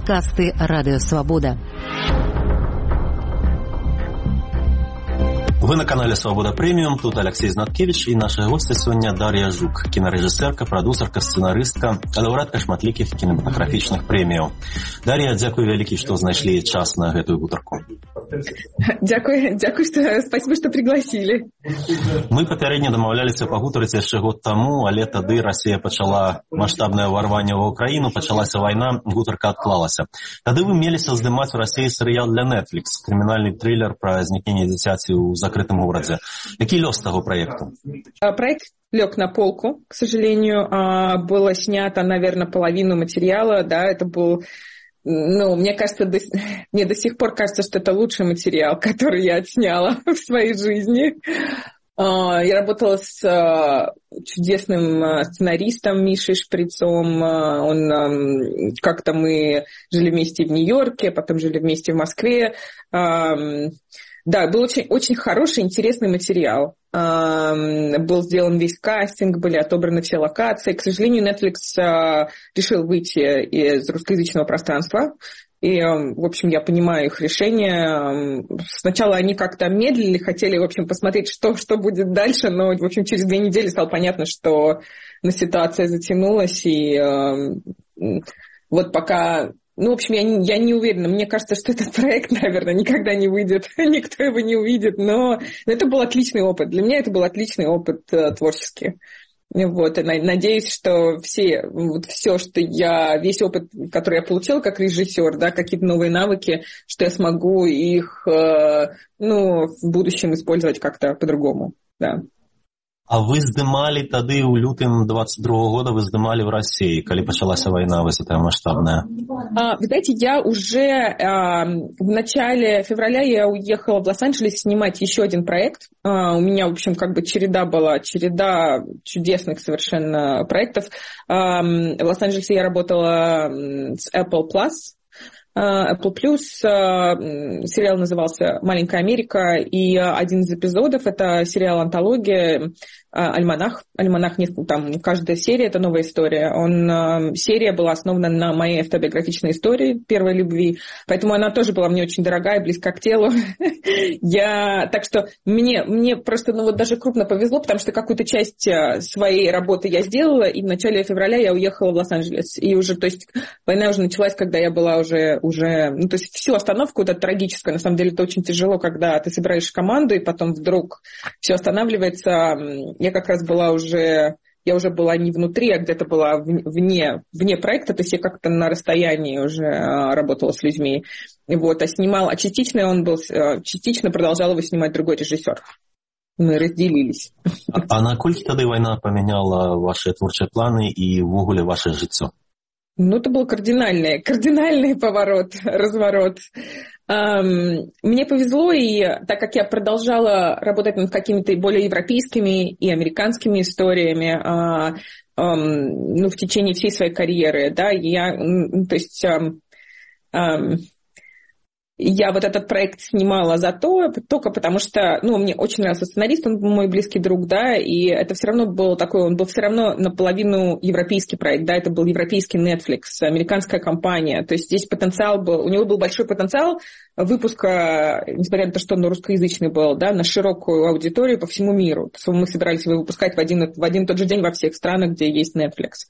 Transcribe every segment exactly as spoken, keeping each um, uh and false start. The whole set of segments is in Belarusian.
Падкасты Радыё Свабода. Вы на канале «Свобода Премиум». Тут Алексей Знаткевич и наша гостья сегодня Дар'я Жук, кінарежысэрка, прадусарка, сцэнарыстка, лаўрэатка шматлікіх кінематаграфічных прэміяў. Дар'я, дзякуй вялікі, што знайшлі час на гэтую гутарку. Дзякуй, дзякуй, што, спасибо, што пригласілі. Мы папярэдне дамаўляліся пагутарыць яшчэ год таму, але тады Расія пачала маштабнае ўварванне ва ўкраіну, пачалася вайна, гутарка адклалася. Тады вы меліся здымаць у Расіі серыял для Netflix, крымінальны триллер пра знікненне дзіцяці ў закрытым горадзе. Які лёс таго праекту? Проект лег на полку, к сожалению. Было снято, наверное, половину материала. Да, это был, ну, мне кажется, до, мне до сих пор кажется, что это лучший материал, который я отсняла в своей жизни. Я работала с чудесным сценаристом Мишей Шприцом. Он, как-то мы жили вместе в Нью-Йорке, потом жили вместе в Москве. Да, был очень, очень хороший, интересный материал. Был сделан весь кастинг, были отобраны все локации. К сожалению, Netflix решил выйти из русскоязычного пространства. И, в общем, я понимаю их решение. Сначала они как-то медлили, хотели, в общем, посмотреть, что, что будет дальше. Но, в общем, через две недели стало понятно, что ситуация затянулась. И вот пока... Ну, в общем, я не, я не уверена. Мне кажется, что этот проект, наверное, никогда не выйдет. Никто его не увидит. Но, но это был отличный опыт. Для меня это был отличный опыт э, творческий. Вот. И надеюсь, что все, вот все, что я, весь опыт, который я получила как режиссер, да, какие-то новые навыки, что я смогу их, э, ну, в будущем использовать как-то по-другому, да. А вы здымалі тады ў лютым двадцать другого года, вы здымалі в России, калі пачалася война вось эта масштабная? Вы знаете, я уже а, в начале февраля я уехала в Лос-Анджелес снимать еще один проект. А, у меня, в общем, как бы череда была, череда чудесных совершенно проектов. А, в Лос-Анджелесе я работала с Apple Plus. Apple Plus, сериал назывался «Маленькая Америка», и один из эпизодов — это сериал-антология «Альманах». «Альманах», там каждая серия — это новая история. Он, серия была основана на моей автобиографичной истории первой любви, поэтому она тоже была мне очень дорогая, близка к телу. Я, так что мне, мне просто, ну вот даже крупно повезло, потому что какую-то часть своей работы я сделала, и в начале февраля я уехала в Лос-Анджелес. И уже, то есть война уже началась, когда я была уже уже, ну, то есть всю остановку, это трагическое, на самом деле это очень тяжело, когда ты собираешь команду, и потом вдруг все останавливается. Я как раз была уже, я уже была не внутри, а где-то была вне, вне проекта, то есть я как-то на расстоянии уже работала с людьми. Вот, а снимал, а частично он был, частично продолжал его снимать другой режиссер. Мы разделились. А, а наколькі тады война поменяла ваши творчыя планы и ввогуле ваше жыццё? Ну, это был кардинальный, кардинальный поворот, разворот. Эм, мне повезло, и так как я продолжала работать над какими-то более европейскими и американскими историями, э, э, ну, в течение всей своей карьеры, да, я, то есть... Э, э, Я вот этот проект снимала за то, только потому что, ну, мне очень нравился сценарист, он мой близкий друг, да, и это все равно был такой, он был все равно наполовину европейский проект, да, это был европейский Netflix, американская компания, то есть здесь потенциал был, у него был большой потенциал выпуска, несмотря на то, что он русскоязычный был, да, на широкую аудиторию по всему миру. То есть мы собирались его выпускать в один, в один и тот же день во всех странах, где есть Netflix.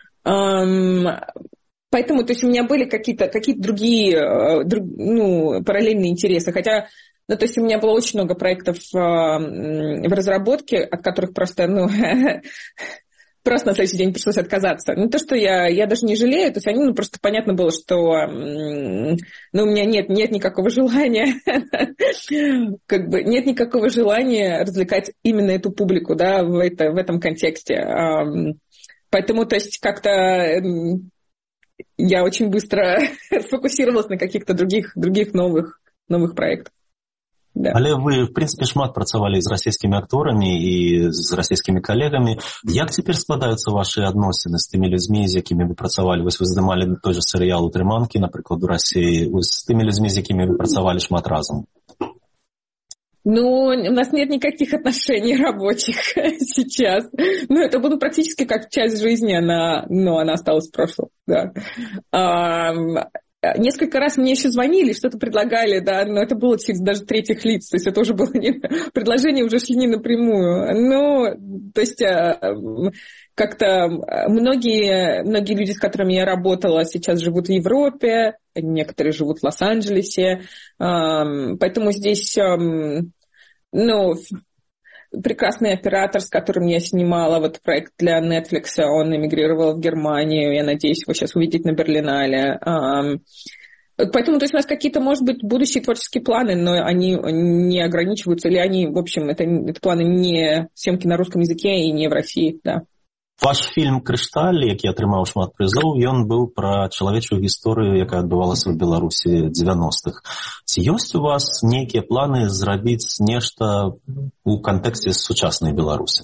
Поэтому, то есть у меня были какие-то, какие-то другие, друг, ну, параллельные интересы. Хотя, ну, то есть у меня было очень много проектов э, в разработке, от которых просто, ну, просто на следующий день пришлось отказаться. Не то, что я, я даже не жалею, то есть они, ну, просто понятно было, что, ну, у меня нет, нет никакого желания, как бы, нет никакого желания развлекать именно эту публику, да, в, это, в этом контексте. Поэтому, то есть как-то... Я очень быстро сфокусировалась на каких-то других, других новых, новых проектах. Да. Але вы, в принципе, шмат працавалі з расійскімі акторамі і з расійскімі калегамі. Як цяпер складаюцца вашы адносіны з тымі людзьмі, з якімі вы працавалі? Вось вы здымалі той же серыял «Утрыманкі», напрыклад, у Расіі, з тымі людзьмі, з якімі вы працавалі шмат разам? Ну, у нас нет никаких отношений рабочих сейчас. Ну, это было практически как часть жизни, она, ну, она осталась в прошлом, да. Несколько раз мне еще звонили, что-то предлагали, да, но это было через даже третьих лиц, то есть это уже было не... предложения уже шли не напрямую. Ну, то есть как-то многие, многие люди, с которыми я работала, сейчас живут в Европе, некоторые живут в Лос-Анджелесе, поэтому здесь, ну, прекрасный оператор, с которым я снимала вот проект для Netflix, он эмигрировал в Германию, я надеюсь его сейчас увидеть на Берлинале. Поэтому, то есть у нас какие-то, может быть, будущие творческие планы, но они не ограничиваются, или они, в общем, это, это планы не съемки на русском языке и не в России, да. Ваш фільм «Крышталь», які атрымаў шмат прызоў, ён быў пра чалавечую гісторыю, якая адбывалася ў Беларусі дзевяностых. Ці ёсць у вас нейкія планы зрабіць нешта ў кантэксце сучаснай Беларусі?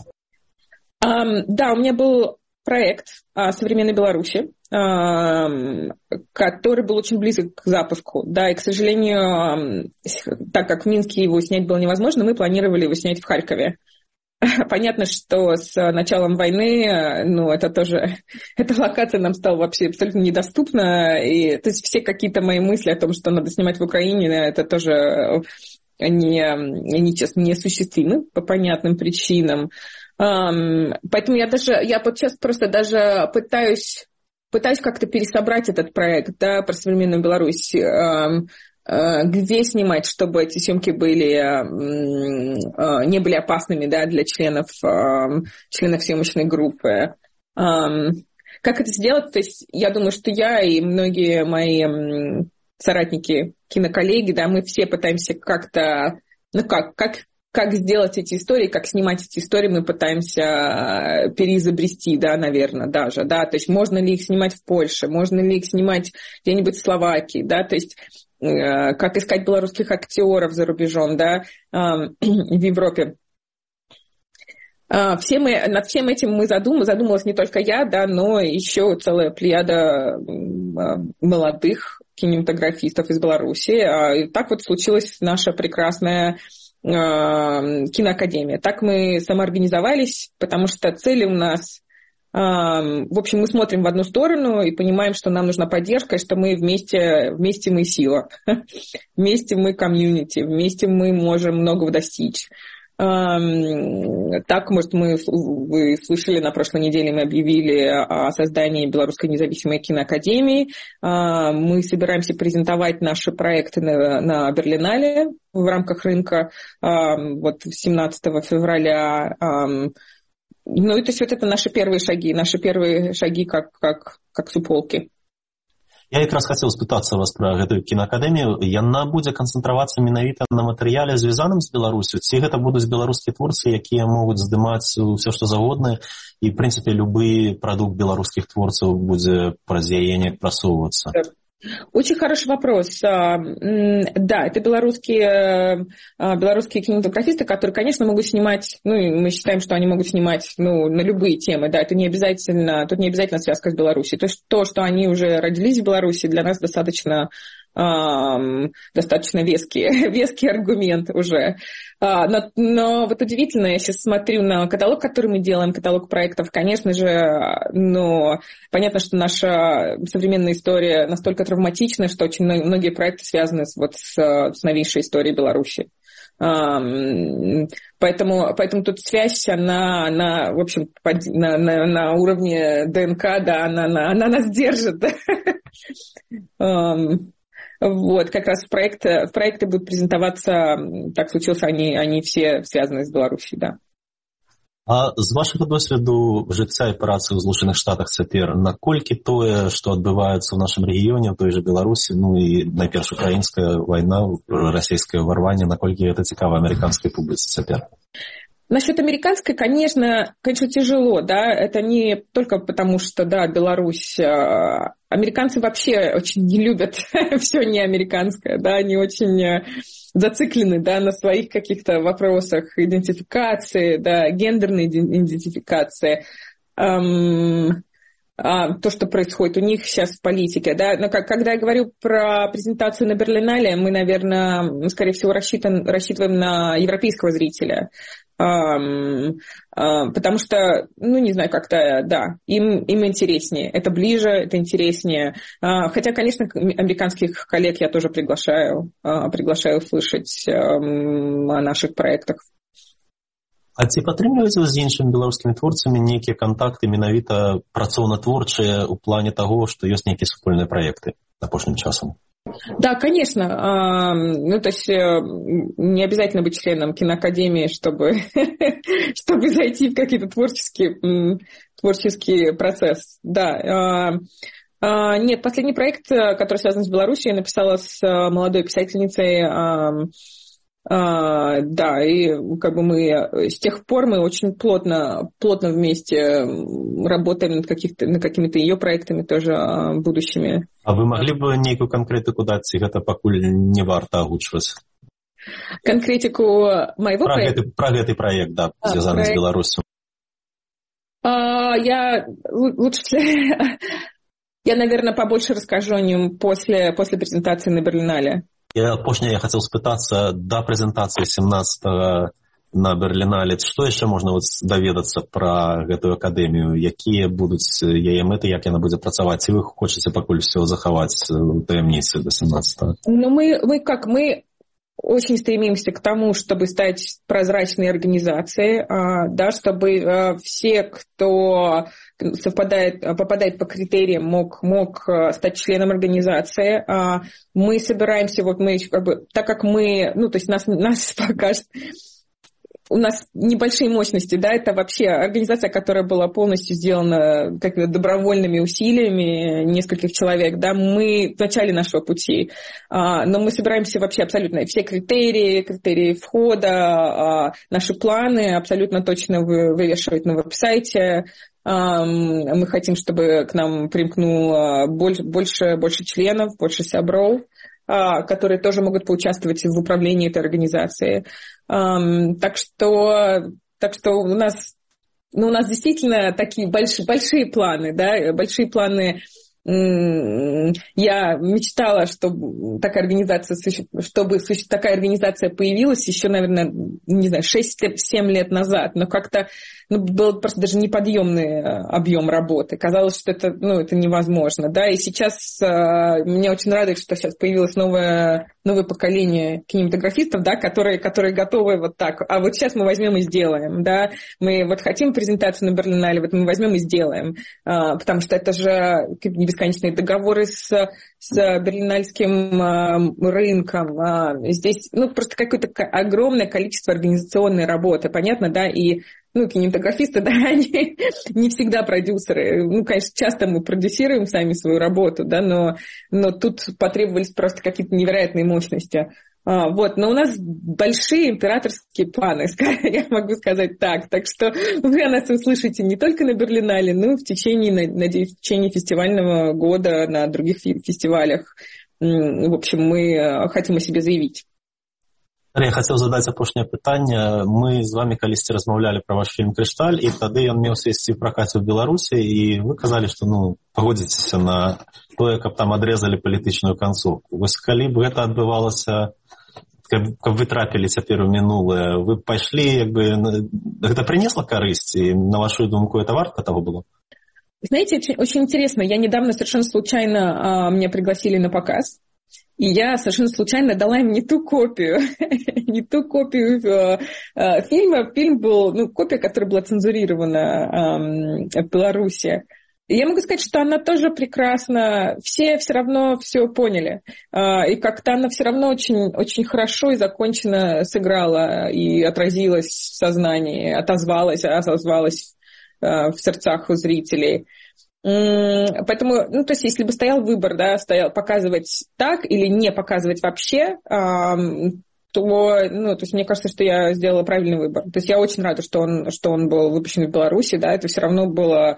Um, да, у меня был проект о современной Беларуси, um, который был очень близок к запуску. Да, и, к сожалению, так как в Минске его снять было невозможно, мы планировали его снять в Харькове. Понятно, что с началом войны, ну, это тоже, эта локация нам стала вообще абсолютно недоступна, и, то есть все какие-то мои мысли о том, что надо снимать в Украине, это тоже не, не, честно, неосуществимы по понятным причинам. Поэтому я даже, я вот сейчас просто даже пытаюсь, пытаюсь как-то пересобрать этот проект, да, про современную Беларусь, где снимать, чтобы эти съемки были, не были опасными, да, для членов, членов съемочной группы. Как это сделать? То есть я думаю, что я и многие мои соратники, киноколлеги, да, мы все пытаемся как-то, ну как, как, как сделать эти истории, как снимать эти истории, мы пытаемся переизобрести, да, наверное, даже, да, то есть можно ли их снимать в Польше, можно ли их снимать где-нибудь в Словакии, да, то есть как искать белорусских актеров за рубежом, да, в Европе. Все мы, над всем этим мы задум, задумалась не только я, да, но еще целая плеяда молодых кинематографистов из Беларуси. И так вот случилась наша прекрасная киноакадемия. Так мы самоорганизовались, потому что цели у нас... В общем, мы смотрим в одну сторону и понимаем, что нам нужна поддержка, и что мы вместе, вместе мы сила, вместе мы комьюнити, вместе мы можем многого достичь. Так, может, мы, вы слышали, на прошлой неделе мы объявили о создании Белорусской независимой киноакадемии. Мы собираемся презентовать наши проекты на, на Берлинале в рамках рынка вот семнадцатого февраля. Ну, и то есть вот это наши первые шаги, наши первые шаги как, как, как суполки. Я якраз хацеў спытацца вас пра гэтую кінаакадэмію. Яна будзе канцэнтравацца менавіта на матэрыяле, звязаным з Беларусю, ці гэта будуць беларускія творцы, якія могуць здымаць ўсё, што заводна, і, в прынцыпе, любы прадукт беларускіх творцаў будзе праз яе неяк прасоўвацца? Очень хороший вопрос. Да, это белорусские, белорусские кинематографисты, которые, конечно, могут снимать, ну, мы считаем, что они могут снимать, ну, на любые темы, да, это не обязательно, тут не обязательно связка с Беларусью. То есть то, что они уже родились в Беларуси, для нас достаточно, эм, достаточно веский, веский аргумент уже. А, но, но вот удивительно, я сейчас смотрю на каталог, который мы делаем, каталог проектов, конечно же, ну, понятно, что наша современная история настолько травматична, что очень многие проекты связаны с, вот, с, с новейшей историей Беларуси. Um, поэтому, поэтому тут связь, она, она в общем, под, на, на, на уровне ДНК, да, она, она, она нас держит. um, Вот, как раз в проекты, в проекты будут презентоваться, так случилось, они, они все связаны с Беларусью, да. А з вашага досведу жыцця і працы ў Злучаных Штатах цяпер, наколькі тое, што адбываецца ў нашым рэгіёне, ў той жа Беларусі, ну і найперш украінская вайна, расійскае ўварванне, наколькі гэта цікава амерыканскай публіцы цяпер? Насчет американской, конечно, конечно, тяжело, да, это не только потому, что, да, Беларусь, американцы вообще очень не любят все не американское, да, они очень зациклены, да, на своих каких-то вопросах идентификации, да, гендерной идентификации. то, что происходит у них сейчас в политике. Да? Но как, когда я говорю про презентацию на Берлинале, мы, наверное, скорее всего, рассчитан, рассчитываем на европейского зрителя. Потому что, ну, не знаю, как-то, да, им, им интереснее. Это ближе, это интереснее. Хотя, конечно, американских коллег я тоже приглашаю, приглашаю слышать о наших проектах. А ці падтрымліваеце з іншымі беларускімі творцамі нейкія кантакты менавіта працоўна-творчыя ў плане таго, што ёсць нейкія супольныя праекты апошнім часам? Да, конечно. Ну, то есть не обязательно быть членом киноакадемии, чтобы, чтобы зайти в какие-то творческие, творческий процесс. Да. Нет, последний проект, который связан с Беларусью, я написала с молодой писательницей. Uh, да, и как бы мы с тех пор мы очень плотно, плотно вместе работаем над, каких-то, над какими-то ее проектами тоже uh, будущими. А вы могли бы некую конкретику дать, это покуль не варто огучивать? Конкретику моего про проекта? Гэты, про этот проект, да, а, связанный проект. С Беларусью. Uh, я лучше... я, наверное, побольше расскажу о нем после, после презентации на Берлинале. Я, апошняе я хотел спытацца да прэзентацыі семнадцатого на Берлинале. Што яшчэ можна вот даведацца пра гэтую акадэмію? Якія будуць яе мэты, як яна будзе працаваць? Ці вы хочаце пакуль все захаваць у таямніцы до семнадцатого? Ну, мы, мы как, мы очень стремимся к тому, чтобы стать прозрачной организацией, да, чтобы все, кто совпадает, попадает по критериям, мог, мог стать членом организации. Мы собираемся, вот мы, как бы, так как мы, ну, то есть нас, нас пока что... У нас небольшие мощности, да, это вообще организация, которая была полностью сделана как добровольными усилиями нескольких человек, да, мы в начале нашего пути, но мы собираемся вообще абсолютно все критерии, критерии входа, наши планы абсолютно точно вывешивать на веб-сайте. Мы хотим, чтобы к нам примкнуло больше, больше, больше членов, больше сябров, которые тоже могут поучаствовать в управлении этой организацией. Так что, так что у нас, ну, у нас действительно такие большие, большие планы, да, большие планы. Я мечтала, чтобы такая организация, чтобы такая организация появилась еще, наверное, не знаю, шесть-семь лет назад, но как-то ну, был просто даже неподъемный объем работы. Казалось, что это, ну, это невозможно, да, и сейчас э, меня очень радует, что сейчас появилось новое, новое поколение кинематографистов, да, которые, которые готовы вот так, а вот сейчас мы возьмем и сделаем, да, мы вот хотим презентацию на Берлинале, вот мы возьмем и сделаем, э, потому что это же бесконечные договоры с, с берлинальским э, рынком, э, здесь, ну, просто какое-то огромное количество организационной работы, понятно, да, и ну, кинематографисты, да, они не всегда продюсеры. Ну, конечно, часто мы продюсируем сами свою работу, да, но, но тут потребовались просто какие-то невероятные мощности. А, вот, но у нас большие императорские планы, я могу сказать так. Так что вы о нас услышите не только на Берлинале, но и в течение, надеюсь, в течение фестивального года на других фестивалях. В общем, мы хотим о себе заявить. Я хотел задать апошняе пытанне. Мы з вами калісьці размаўлялі пра ваш фільм «Крышталь», і тады ён меў ісці ў пракаце ў Беларусі, і вы казалі, што ну, пагодзіцеся на тое, каб там адрезалі палітычную канцоўку. Вось калі б гэта адбывалася, каб, каб вы трапілі цяпер у мінулае, вы пайшлі, як бы, гэта прынесла карысць, і на вашу думку, это варта того было? Знаете, очень, очень интересно. Я недавно совершенно случайно а, меня пригласили на показ. И я совершенно случайно дала им не ту копию, не ту копию э, э, фильма. Фильм был, ну, копия, которая была цензурирована э, в Беларуси. И я могу сказать, что она тоже прекрасна. Все все равно все поняли. Э, и как-то она все равно очень, очень хорошо и законченно сыграла и отразилась в сознании, отозвалась, отозвалась э, в сердцах у зрителей. Поэтому, ну, то есть, если бы стоял выбор, да, стоял показывать так или не показывать вообще, то, ну, то есть, мне кажется, что я сделала правильный выбор. То есть, я очень рада, что он, что он был выпущен в Беларуси, да, это все равно было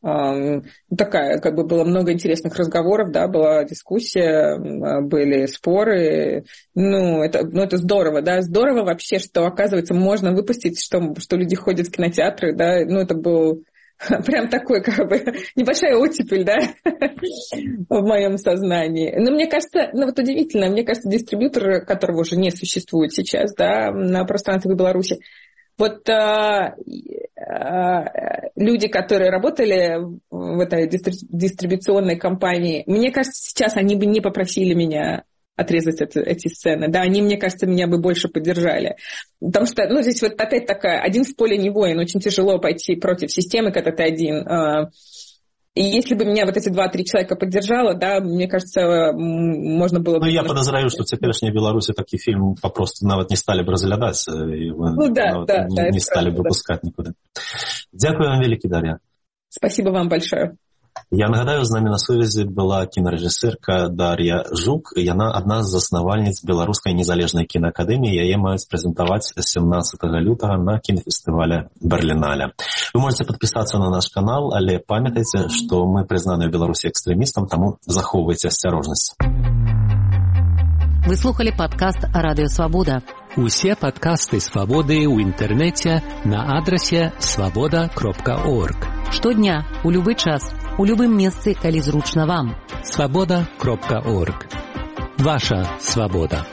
такая, как бы, было много интересных разговоров, да, была дискуссия, были споры, ну, это, ну, это здорово, да, здорово вообще, что, оказывается, можно выпустить, что, что люди ходят в кинотеатры, да, ну, это был Прям такой, как бы, небольшая оттепель, да, в моем сознании. Но мне кажется, ну вот удивительно, мне кажется, дистрибьютор, которого уже не существует сейчас, да, на пространстве Беларуси, вот а, а, люди, которые работали в этой дистрибуционной компании, мне кажется, сейчас они бы не попросили меня отрезать это, эти сцены, да, они, мне кажется, меня бы больше поддержали. Потому что, ну, здесь вот опять такая, один в поле не воин, очень тяжело пойти против системы, когда ты один. И если бы меня вот эти два-три человека поддержало, да, мне кажется, можно было бы... Ну, я подозреваю, что в теперешней Беларуси такие фильмы попросту нават не стали бы разглядать, и ну, да, да, не, да, не стали правда, бы выпускать да. никуда. Дякую вам великий, Дар'я. Спасибо вам большое. Я нагадаю, з намі на сувязі была кінарэжысэрка Дар'я Жук. Яна адна з заснавальніц Беларускай незалежнай кінаакадэміі. Яе маюць прэзентаваць сямнаццатага лютага на кінафестывале Берлінале. Вы можете подписаться на наш канал, але памятайце, што мы прызнаны ў Беларусі экстрэмістам, таму захоўвайце асцярожнасць. Вы слухали падкаст Радыё Свабода. Усе падкасты Свабоды ў інтэрнэце на адрасе свабода кропка орг. Штодня, у любы час, у любым месцы, калі зручна вам. свабода кропка орг. Ваша свабода.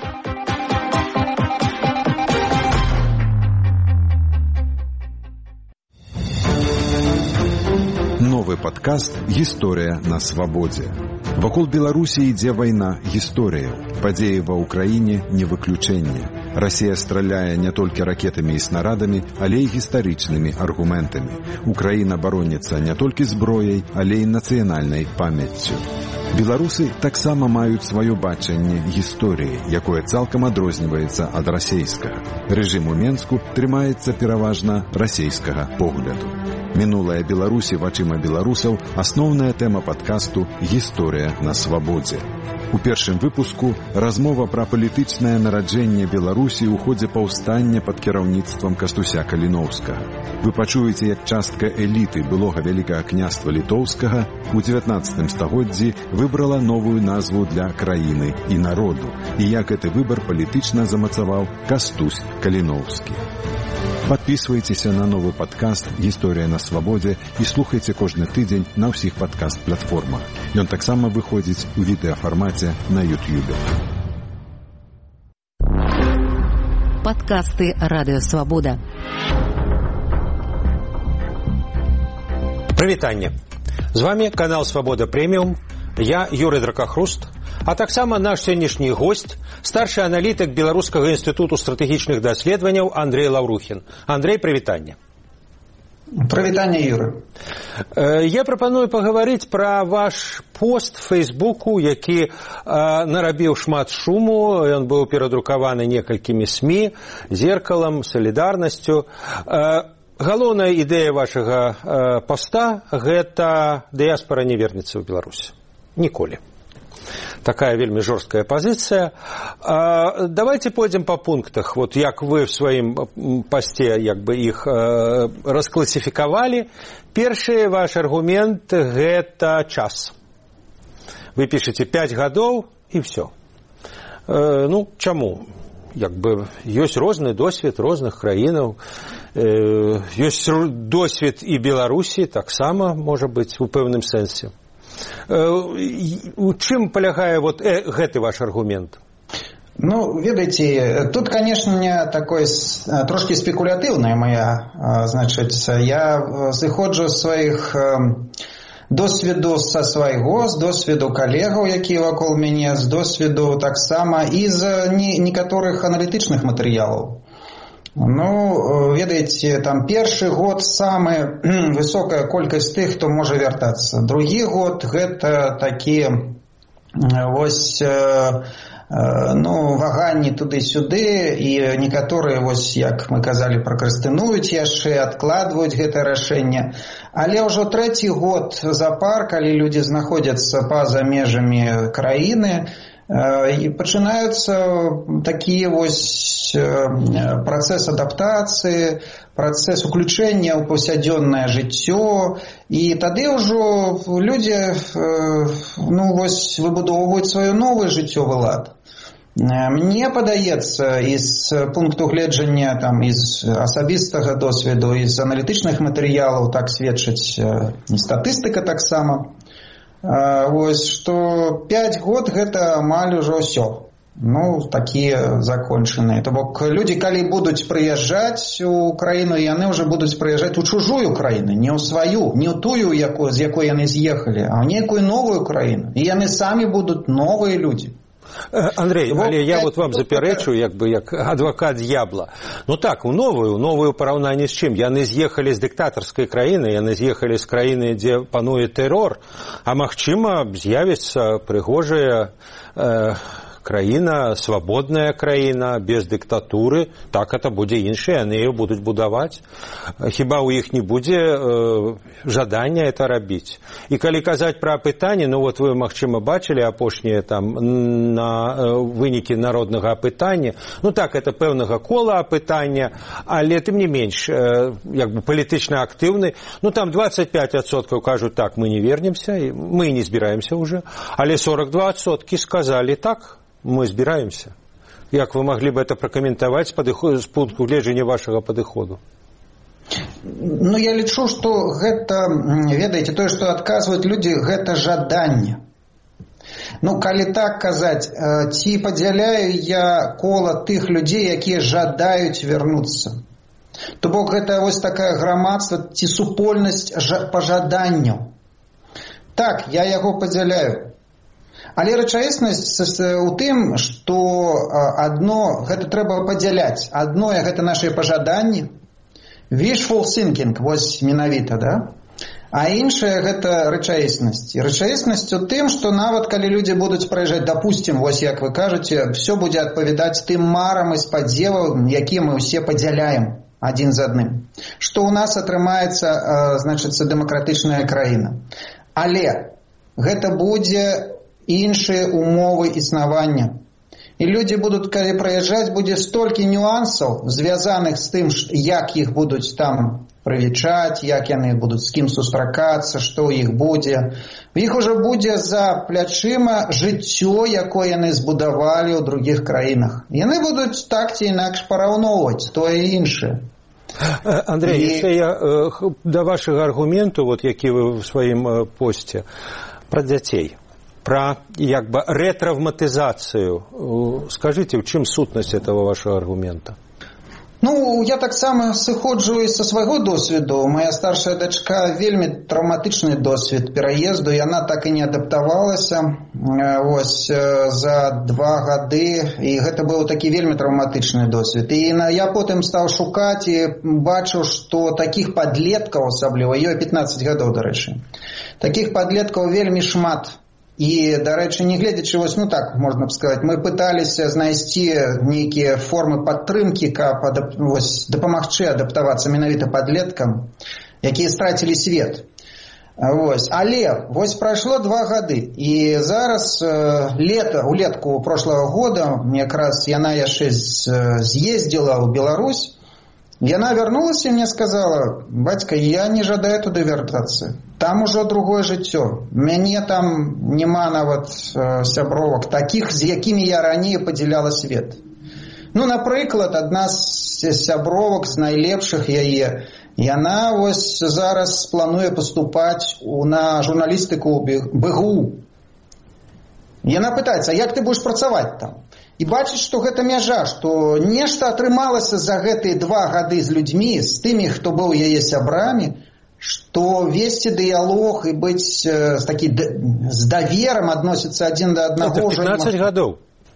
Новы падкаст «Гісторыя на свабодзе». Вакол Беларусі ідзе вайна гісторыяў. Падзеі ва ўкраіне не выключэнне. Расія страляе не толькі ракетамі і снарадамі, але і гістарычнымі аргументамі. Украіна бароніцца не толькі зброяй, але і нацыянальнай памяццю. Беларусы таксама маюць сваё бачанне гісторыі, якое цалкам адрозніваецца ад расейскага. Рэжым у Менску трымаецца пераважна расейскага погляду. Мінулая Беларусі вачыма беларусаў – асноўная тэма падкасту «Гісторыя на свабодзе». У першым выпуску размова пра палітычнае нараджэнне Беларусі ў ходзе паўстання пад кіраўніцтвам Кастуся Каліноўскага. Вы пачуеце, як частка эліты былога вялікага княства літоўскага у дзевятнаццатым стагоддзі выбрала новую назву для краіны і народу, і як гэты выбар палітычна замацаваў Кастусь Каліноўскі. Подписывайтеся на новый подкаст «Гісторыя на свабодзе» и слухайте кожны тыдзень на ўсіх падкаст-платформах. Ён таксама выходзіць у відэафармаце на YouTube. Подкасты Радыё Свабода. Прывітанне. З вами канал «Свабода Прэміум». Я Юрый Дракахруст, а таксама наш сённяшні госць, старшы аналітык Беларускага інстытуту стратэгічных даследаванняў Андрей Лаўрухін. Андрей, прывітанне. Прывітанне, Юра. Я прапаную пагаварыць пра ваш пост в Фейсбуку, які нарабіў шмат шуму. Ён быў перадрукаваны некалькімі СМІ, «Зеркалам», «Салідарнасцю». Галоўная ідэя вашага поста – гэта дыяспара не вернецца ў Беларусь. Ніколі. Такая вельмі жорсткая пазіцыя. Давайте пойдем по пунктах. Вот як вы в сваім посте як бы іх раскласіфікавалі. Першы ваш аргумент – гэта час. Вы пішаце пяць гадоў і все. Ну, чаму? Як бы ёсць розны досвед розных краінаў. Ёсць досвед і Беларусі таксама, можа быць, у пэўным сэнсе. У чым палягае вот э, гэты ваш аргумент? Ну, ведаеце, тут, конечно, не такой трошки спекулятыўная моя, значит, я зыходжу з сваіх досведу са свайго, з досведу калегаў, якія вакол мяне, з досведу таксама і з некаторых аналітычных матэрыялаў. Ну, ведаеце, там першы год самая высокая колькасць тых, хто можа вяртацца. Другі год гэта такі вось ну, ваганні туды-сюды, і некаторыя, вось, як мы казалі, пракрастынуюць яшчэ, адкладваюць гэта рашэнне. Але ўжо трэці год запар, калі людзі знаходзяцца па-за межамі краіны, і пачынаюцца такія вось працэс адаптацыі, працэс уключэння ў паўсядзённае жыццё, і тады ўжо людзі ну, вось, выбудоўваюць свой новы жыццёвы лад. Мне падаецца, з пункту гледжання там, з асабістага досведу, з аналітычных матэрыялаў, так сведчыць і статыстыка таксама, вось, што пяць год гэта амаль ужо ўсё. Ну, такія закончаныя. То бок людзі, калі будуць прыязджаць у краіну, яны ўжо будуць прыязджаць у чужую краіну, не ў сваю, не ў тую, якую, з якой яны з'ехалі, а ў нейкую новую краіну. І яны самі будуць новыя людзі. Андрей, але я вот вам запярэчу, як бы, як адвакат д'ябла. Ну так, у новую, новую параўнанне з чым? Яны з'ехалі з дыктатарскай краіны, яны з'ехалі з краіны, дзе пануе тэрор, а магчыма, з'явіцца прыгожая э, краіна, свабодная краіна, без дыктатуры, так это будзе іншая, яны яе будуць будаваць. Хіба ў іх не будзе э, жадання это рабіць? І калі казаць пра апытанне, ну вот вы, магчыма, бачылі апошнія там на э, вынікі народнага апытання, ну так, это пэўнага кола апытання, але тым не менш, э, як бы палітычна актыўны, ну там двадцать пять адсоткаў кажуць так, мы не вернемся, мы не збіраемся уже, але сорок два адсоткі сказалі так, мы збіраемся. Як вы маглі бы это пракаментаваць з пункту гледжання вашага падыходу? Ну, я лічу, што гэта, ведаеце, тое, што адказваюць людзі, гэта жаданне. Ну, калі так казаць, ці падзяляю я кола тых людзей, якія жадаюць вярнуцца. То бок гэта вось такая грамадства ці супольнасць пажаданняў. Так, я яго падзяляю. Але рэчаіснасць у тым, што адно, гэта трэба падзяляць. Адно, гэта нашыя пажаданні, wishful thinking, вось менавіта, да? А іншае гэта рэчаіснасць. І рэчаіснасць у тым, што нават калі людзі будуць праязджаць, допустим, вось як вы кажаце, все будзе адпавядаць тым марам і спадзевам, якія мы ўсе падзяляем адзін з адным. Што ў нас атрымаецца, значыцца, дэмакратычная краіна. Але гэта будзе іншыя умовы існавання. І людзі будуць, калі прыязджаць, будзе столькі нюансаў, звязаных з тым, як іх будуць там прывічаць, як яны будуць з кім сустракацца, што ў іх будзе. У іх ужо будзе за плячыма жыццё, якое яны збудавалі ў другіх краінах. Яны будуць так ці інакш параўноўваць тое і іншае. Андрей, і... если я э, да вашага аргументу, вот, які вы в сваім э, посце, пра дзяцей, про, як бы, ретравматизацию. Скажите, в чем сутность этого вашего аргумента? Ну, я таксама сыходжу са свайго досведу. Моя старшая дачка вельмі траўматычны досвед пераезду, і яна так і не адаптавалася ось за два гады, і гэта быў такі вельмі траўматычны досвед. І я потым стаў шукаць і бачыў, што такіх падлеткаў, асабліва, ёй пятнаццаць гадоў, дарэчы, такіх падлеткаў вельмі шмат. І, дарэчы, не гледзячы, вось, ну так, можна б сказаць, мы пыталіся знайсці нейкія формы падтрымкі, каб адап... вось, дапамагчы адаптавацца менавіта падлеткам, якія страцілі свет. Вось. Але вось прайшло два гады, і зараз э, лета, улетку прошлого года, якраз яна яшчэ з'ездзіла ў Беларусь, яна вярнулася і мне сказала: бацька, я не жадаю туды вяртацца. Там ужо другое жыццё. Мяне там няма нават э, сябровак, такіх, з якімі я раней падзяляла свет. Ну, напрыклад, адна з сябровак, з найлепшых яе, яна вось зараз плануе паступаць на журналістыку ў бэ гэ у. Яна пытаецца: як ты будзеш працаваць там? І бачыць, што гэта мяжа, што нешта атрымалася за гэтыя два гады з людзьмі, з тымі, хто быў яе сябрамі, што весці дыялог і быць э, такі, д, з даверам адносіцца адзін да аднаго. Это пятнадцать гадоў.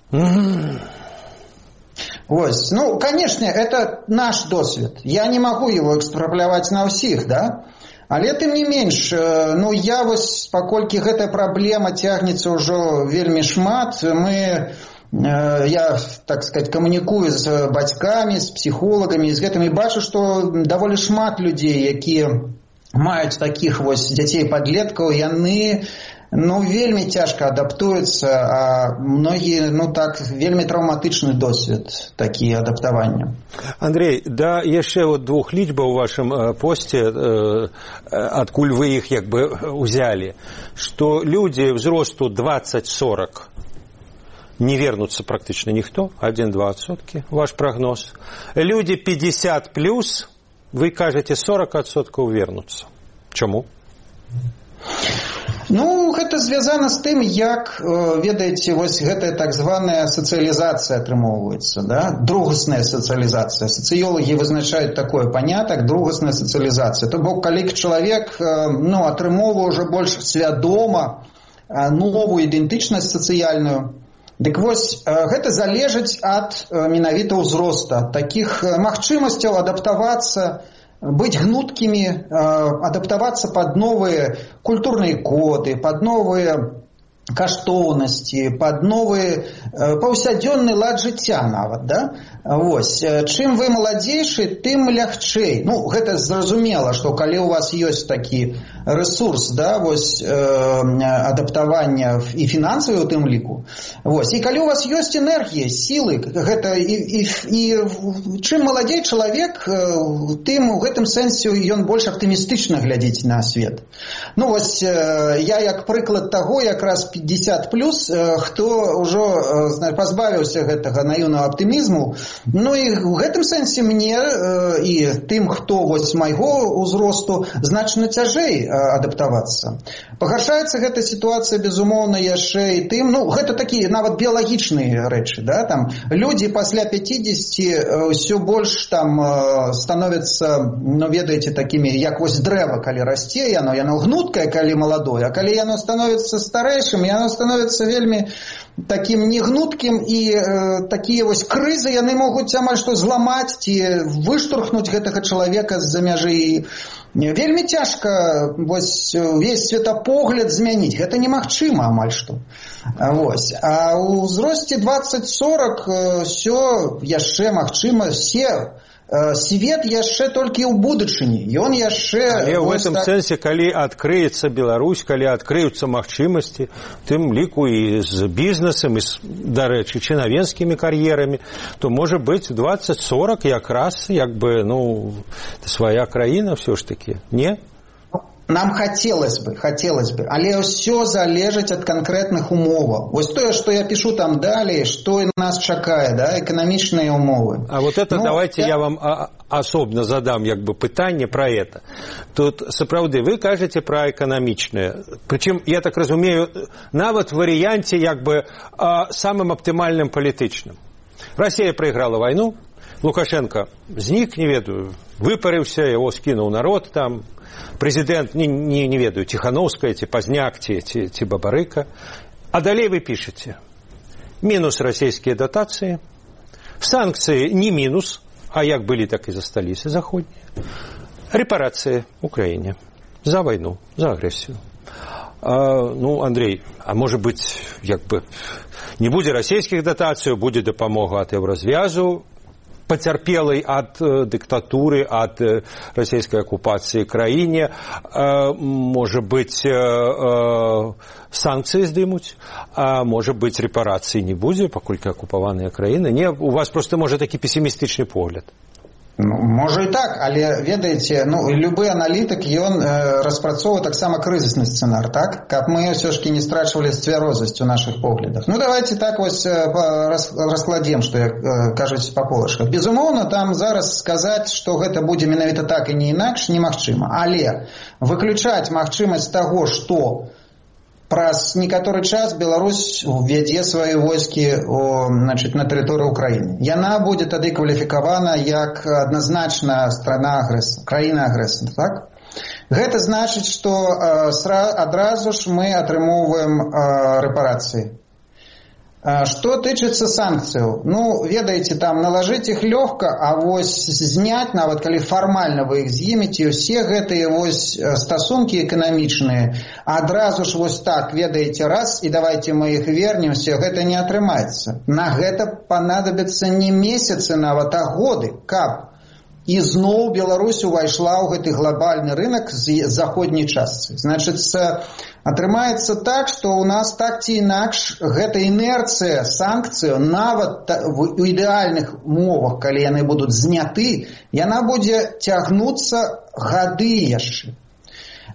Вось. Ну, конечно, это наш досвед. Я не могу его экстраполировать на ўсіх, да? Але тым не менш, ну, я вось, паколькі гэтая праблема цягнецца ўжо вельмі шмат, мы... я, так сказать, камунікую з бацькамі, з псіхолагамі, з гэтым, і бачу, што даволі шмат людзей, якія маюць такіх вось дзяцей-падлеткаў, яны, ну, вельмі цяжка адаптуюцца, а многія, ну, так, вельмі траўматычны досвед, такія адаптавання. Андрей, да, яшчэ вот двух лічбаў у вашым э, посце, э, адкуль вы іх, як бы, узялі, што людзі ўзросту двадцать сорок не вернуцца практычна ніхто, адзін-два адсоткі, ваш прагноз. Людзі пятьдесят плюс, вы кажаце, сорок адсоткаў вернуцца. Чаму? Ну, гэта звязана з тым, як, ведаеце, вось гэтая так званая сацыялізацыя атрымоўваецца, да? Другасная сацыялізацыя. Сацыёлагі вызначаюць такое панятак, другасная сацыялізацыя. То бок, калі чалавек, ну, атрымоўвае ўжо больш свядома новую ідэнтычнасць сацыяльную, дык вось, гэта залежыць ад менавіта ўзроста, такіх магчымасцяў адаптавацца, быть гнуткими, адаптавацца под новые культурные коды, под новые каштоўнасці, под новый паўсядзённы лад жыцця нават, да? Вось. Чым вы маладзейшы, тым лягчэй. Ну, гэта зразумела, што калі у вас ёсць такі рэсурс, да, вось, э, адаптавання і фінансавы у тым ліку, вось, і калі у вас ёсць энергія, сілы, гэта і, і, і чым маладзей чалавек, тым у гэтым сэнсе ён больш аптымістычна глядзіць на свет. Ну, вось, я як прыклад таго, якраз пятьдесят плюс, хто ўжо пазбавіўся гэтага наіўнага аптымізму. Ну і ў гэтым сэнсе мне і тым, хто вось майго ўзросту, значна цяжэй адаптавацца. Пагаршаецца гэта сітуацыя, безумоўна, яшчэ і тым, ну, гэта такія нават біялагічныя рэчы, да, там, людзі пасля пятидесяти ўсё больш там становяцца, ну, ведаеце, такімі, як вось дрэва, калі расце, яно, яно гнуткае, калі маладое, а калі яно становіцца старэйшым, яно становіцца вельмі такім негнуткім, і э, такія вось крызы яны могуць амаль што зламаць ці выштурхнуць гэтага чалавека з-за мяжы. Вельмі цяжка вось увесь светапогляд змяніць. Гэта немагчыма амаль што. Вось. А ў узросце двадцать сорок ўсё яшчэ магчыма, все свет яшчэ толькі ў будучыні. Ён яшчэ... Але ў гэтым так... сэнсе, калі адкрыецца Беларусь, калі адкрыюцца магчымасці, тым ліку і з бізнесам, і з, дарэчы, чынавенскімі кар'ерамі, то, можа быць, двадцать сорок якраз, як бы, ну, свая краіна ўсё ж такі, не? Нам хотелось бы, хотелось бы, але все залежыць ад канкрэтных умоваў. Вось тое, што я пишу там далей, што нас чакае, да, эканамічныя умовы. А вот это, ну, давайте я, я вам асобна задам як бы пытанне пра это. Тут сапраўды вы кажаце пра эканамічныя. Прычым, я так разумею, нават в варыянце як бы самым аптымальным палітычным. Россия прайграла вайну, Лукашенко знік, не ведаю, выпарыўся, яго скінуў народ там. Президент, не, не, не ведаю, Тихановская, ці Пазняк, ці, ці, ці Бабарыка. А далей вы пишете. Минус российские дотации. Санкции не минус, а як были, так и застались заходние. Репарации Украине за войну, за агрессию. А, ну, Андрей, а может быть, як бы, не будет российских дотаций, будет допомога от Еврозвязу, потерпелой от э, диктатуры, от э, российской оккупации краине, э, может быть, э, э, санкции сдымуть, а может быть, репарации не будет, поколькі оккупованная краина. Не, у вас просто, может, такой пессимистичный погляд. Ну, можа і так, але, ведаеце, ну, любы аналітык, ён э, распрацоўвае таксама крызісны сцэнар, так? Каб мы ўсё ж не страчвалі цвярозасць у нашых поглядах. Ну, давайте так вось э, рас, раскладзем, што як э, кажуць па полачках. Безумоўна, там зараз сказаць, што гэта будзе менавіта так і не інакш, немагчыма. Але выключаць магчымасць таго, што праз некаторы час Беларусь ввядзе свае войскі о, значит, на тэрыторыю Украіны. Яна будзе тады кваліфікавана як адназначна страна-агрэсор, краіна-агрэсор, так? Гэта значыць, што э, адразу ж мы атрымоўваем э, рэпарацыі. Што тычыцца санкцыяў, ну, ведаеце, там налажыць іх лёгка, а вось зняць, нават калі фармальна вы іх знімеце, усе гэтыя вось стасункі эканамічныя, адразу ж вось так, ведаеце, раз, і давайте мы іх вернемся, гэта не атрымаецца. На гэта панадабяцца не месяцы, нават, а годы, каб ізноў Беларусь увайшла ў гэты глобальны рынок з заходняй частцы. Значыцца, атрымаецца так, што ў нас так ці інакш гэта інерцыя санкцыяў, нават у ідэальных умовах, калі яны будуць зняты, яна будзе цягнуцца гады яшчэ.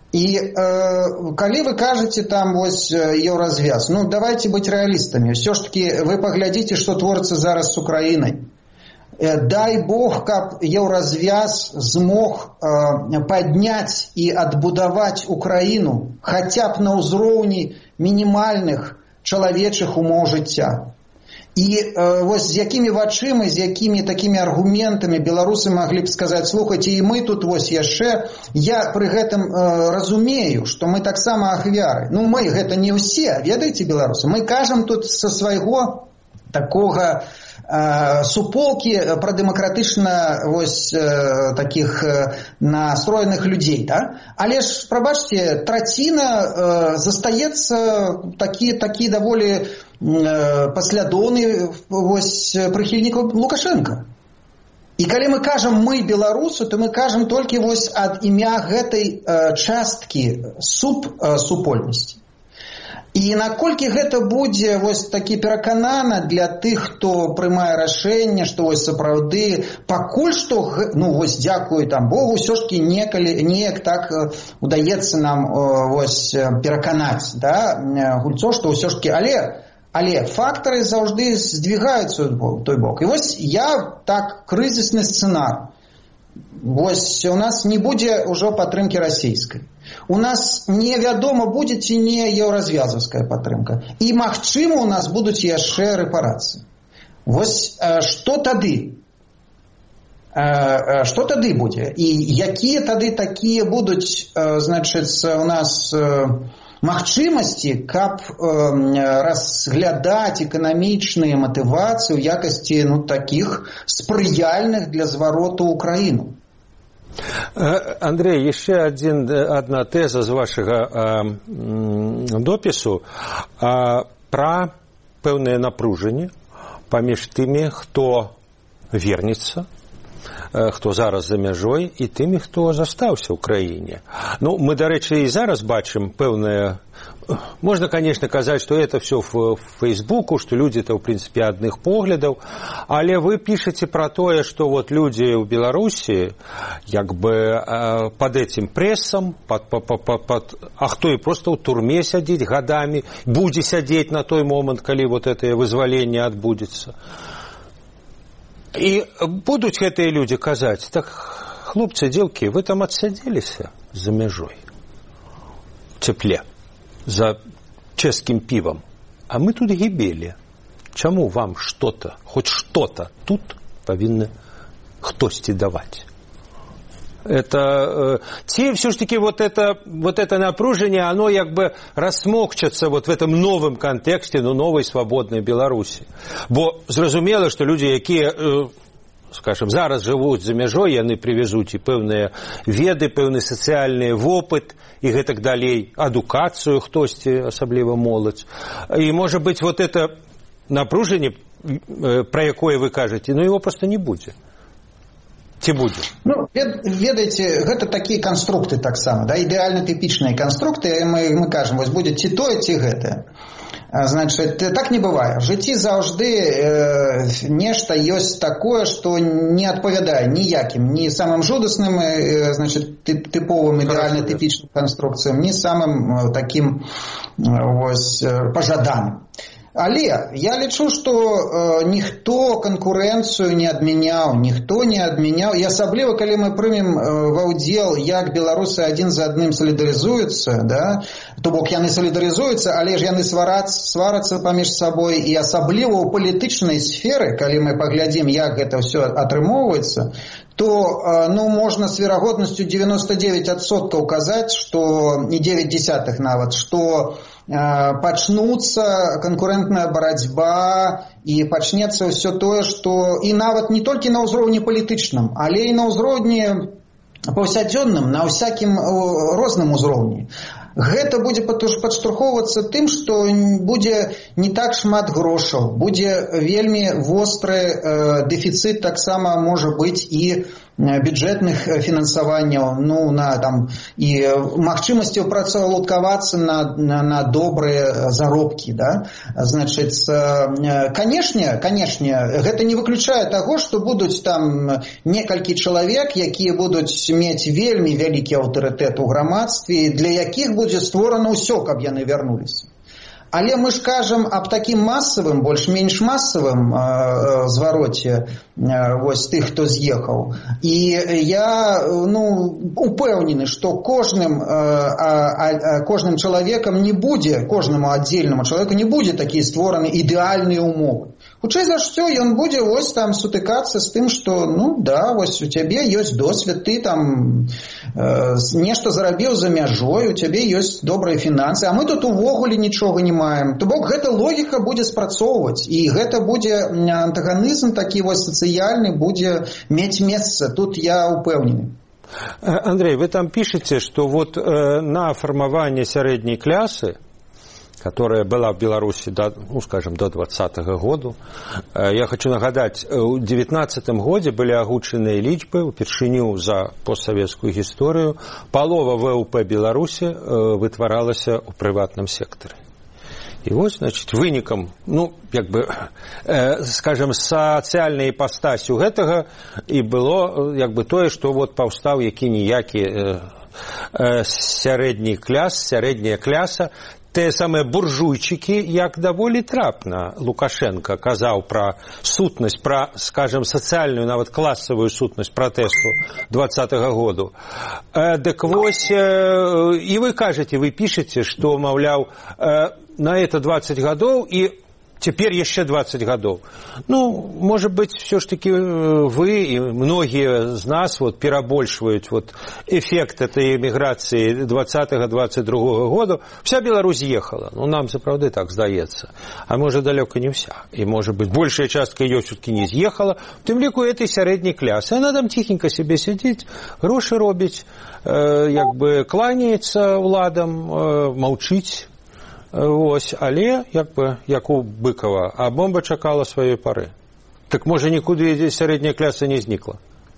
І э, калі вы кажаце там вось еўразвяз, ну давайте быць рэалістамі. Все ж таки вы паглядзіце, што творыцца зараз з Украінай. Э, дай Бог, каб еўразвяз змог э, падняць і адбудаваць Украіну хаця б на ўзроўні мінімальных чалавечых умоў жыцця. І э, вось з якімі вачыма, з якімі такімі аргументамі беларусы маглі б сказаць, слухайце, і мы тут вось яшчэ, я пры гэтым э, разумею, што мы таксама ахвяры. Ну, мы гэта не ўсе, ведаеце, беларусы. Мы кажам тут са свайго такога э, суполкі прадэмакратычна вось э, такіх э, настроеных людзей, да? Але ж, прабачце, траціна э, застаецца такі, такі даволі паслядоўны вось прыхільнікаў Лукашенка. І калі мы кажам мы беларусы, то мы кажам толькі вось ад імя гэтай э, часткі суп э, супольнасці. І наколькі гэта будзе вось такі пераканана для тых, хто прымае рашэнне, што вось сапраўды пакуль што, ну вось дзякуй там Богу, ўсё ж такі некалі неяк так удаецца нам э, вось пераканаць, да, гульцоў, што ўсё ж такі, але Але фактары заўжды здвигаюцца ў той бок. І вось я так, крызісны сцэнар. Вось у нас не будзе ўжо падтрымкі расійскай. У нас невядома, будзе ці не еўразвязаўская падтрымка. І магчыма, у нас будуць яшчэ рэпарацыі. Вось што тады? Што тады будзе? І якія тады такія будуць, значыць, у нас магчымасці, каб э, разглядаць эканамічныя матывацыі ў якасці ну, такіх спрыяльных для звароту ўкраіну. Андрей, яшчэ адзін, адна тэза з вашага э, допісу э, пра пэўнае напружанне паміж тымі, хто вернецца, хто зараз за мяжой, і тымі, хто застаўся ў краіне. Ну, мы, дарэчы, і зараз бачым пэўнае... Можна, конечно, казаць, што это все в Фейсбуку, што людзі-то, ў прынцыпе, адных поглядаў, але вы пішаце пра тое, што вот людзі ў Беларусі як бы пад этим прессам, пад, пад, пад, пад, а хто і проста ў турме сядзіць гадамі, будзе сядзець на той момант, калі вот это вызваленне адбудзецца. І будуць гэтыя людзі казаць, так, хлопцы, дзелкі, вы там адсядзеліся за мяжой, цепле, за чэшскім півам, а мы тут гібелі. Чаму вам што-то, хоць што-то тут павінны хтосьці даваць? Это, те все-таки вот это, вот это напружение, оно как бы рассмокчется вот в этом новом контексте, ну, новой свободной Беларуси. Бо зразумела, что люди, якія, скажем, зараз живут за мяжой, яны привезуть и пэўныя веды, пэўны сацыяльны вопыт, и гэтак далей, адукацию хтосьці, асабліва моладзь. И, может быть, вот это напружение, про якое вы кажете, ну, его просто не будет. Ці будзе? Ну, ведаеце, гэта такія канструкты таксама, да, ідэальна тыпічныя канструкты, мы, мы кажам, вось будзе ці тое, ці гэтае. Значит, так не бывае. В жыцці заўжды э, нешта ёсць такое, што не адпавядае ніякім, ні самым жудасным, э, значит, тыповым ідэальна тыпічным канструкцыям, ні самым э, такім э, вось, э, пажаданым. Але я лічу, што э, ніхто канкурэнцыю не адмяняў, ніхто не адмяняў. І асабліва, калі мы прымем э, ва ўдзел, як беларусы адзін за адным салідарызуюцца, да? То бок яны салідарызуюцца, але ж яны сварацца, сварацца паміж сабой. І асабліва ў палітычнай сферы, калі мы паглядзім, як гэта ўсё атрымоўваецца, то э, ну, можна з верагоднасцю дзевяноста дзевяць адсоткаў казаць, што не дзевяць дзесятых нават, што пачнуцца канкурэнтная барацьба і пачнецца ўсё тое, што і нават не толькі на ўзроўні палітычным, але і на ўзроўні паўсядзённым, на ўсякім розным узроўні. Гэта будзе падштурхоўвацца тым, што будзе не так шмат грошаў, будзе вельмі востры э, дэфіцыт таксама можа быць і бюджэтных фінансаванняў, ну, на там і магчымасцю працаўладкавацца на, на, на добрыя заробкі, да? Значыць, канешне, канешне, гэта не выключае таго, што будуць там некалькі чалавек, якія будуць мець вельмі вялікі аўтарытэт у грамадстве, для якіх будзе створана ўсё, каб яны вярнуліся. Але мы ж кажам аб такім масавым, больш-менш масавым э, звароце э, вось тых, хто з'ехаў. І я ну, упэўнены, што кожным, э, а, кожным чалавекам не будзе, кожнаму аддзельнаму чалавеку не будзе такія створаны ідэальныя умовы. Хутчэй за ўсё ён будзе вось там сутыкацца з тым, што ну да, вось у цябе ёсць досвед, ты там э, нешта зарабіў за мяжой, у цябе ёсць добрыя фінансы, а мы тут увогуле нічога не маем. То бок гэта логіка будзе спрацоўваць, і гэта будзе антаганізм такі вось сацыяльны будзе мець месца. Тут я упэўнены. Андрей, вы там пишете, что вот э, на формование средней классы, которая была в Беларуси до, ну, скажем, до двадцатого года. Я хочу нагадать, у девятнадцатым году были агученные лічбы упершыню за постсоветскую историю. Полова ВВП Беларуси вытваралася у приватном секторе. И вот, значит, вынікам, ну, як бы, э, скажем, сацыяльнай іпастасю гэтага і было, як бы, тое, што вот паўстаў які-ніякі э, э, сярэдні клас, сярэдняя кляса, те самыя буржуйчыкі, як даволі трапна Лукашенко казаў пра сутнасць, пра, скажем, сацыяльную, нават класавую сутнасць пратэсту двадцатага году. Э, дык вось, э, і вы кажаце, вы пішаце, што, маўляў, э, на это двадцать годов, и теперь еще двадцать годов. Ну, может быть, все-таки вы и многие из нас вот перебольшивают вот эффект этой эмиграции двадцатого-двадцать другого года. Вся Беларусь ехала. Ну, нам, правда, так сдается. А может, далеко не вся. И, может быть, большая частка ее все-таки не съехала. В тем лику этой средней классы. Она там тихенько себе сидит, гроши робить, э, как бы кланяется владам, э, молчить. Ось, але, як бы, як у Быкова, а бомба чакала сваёй пары. Так, можа, нікуды сярэдняя кляса не знікла?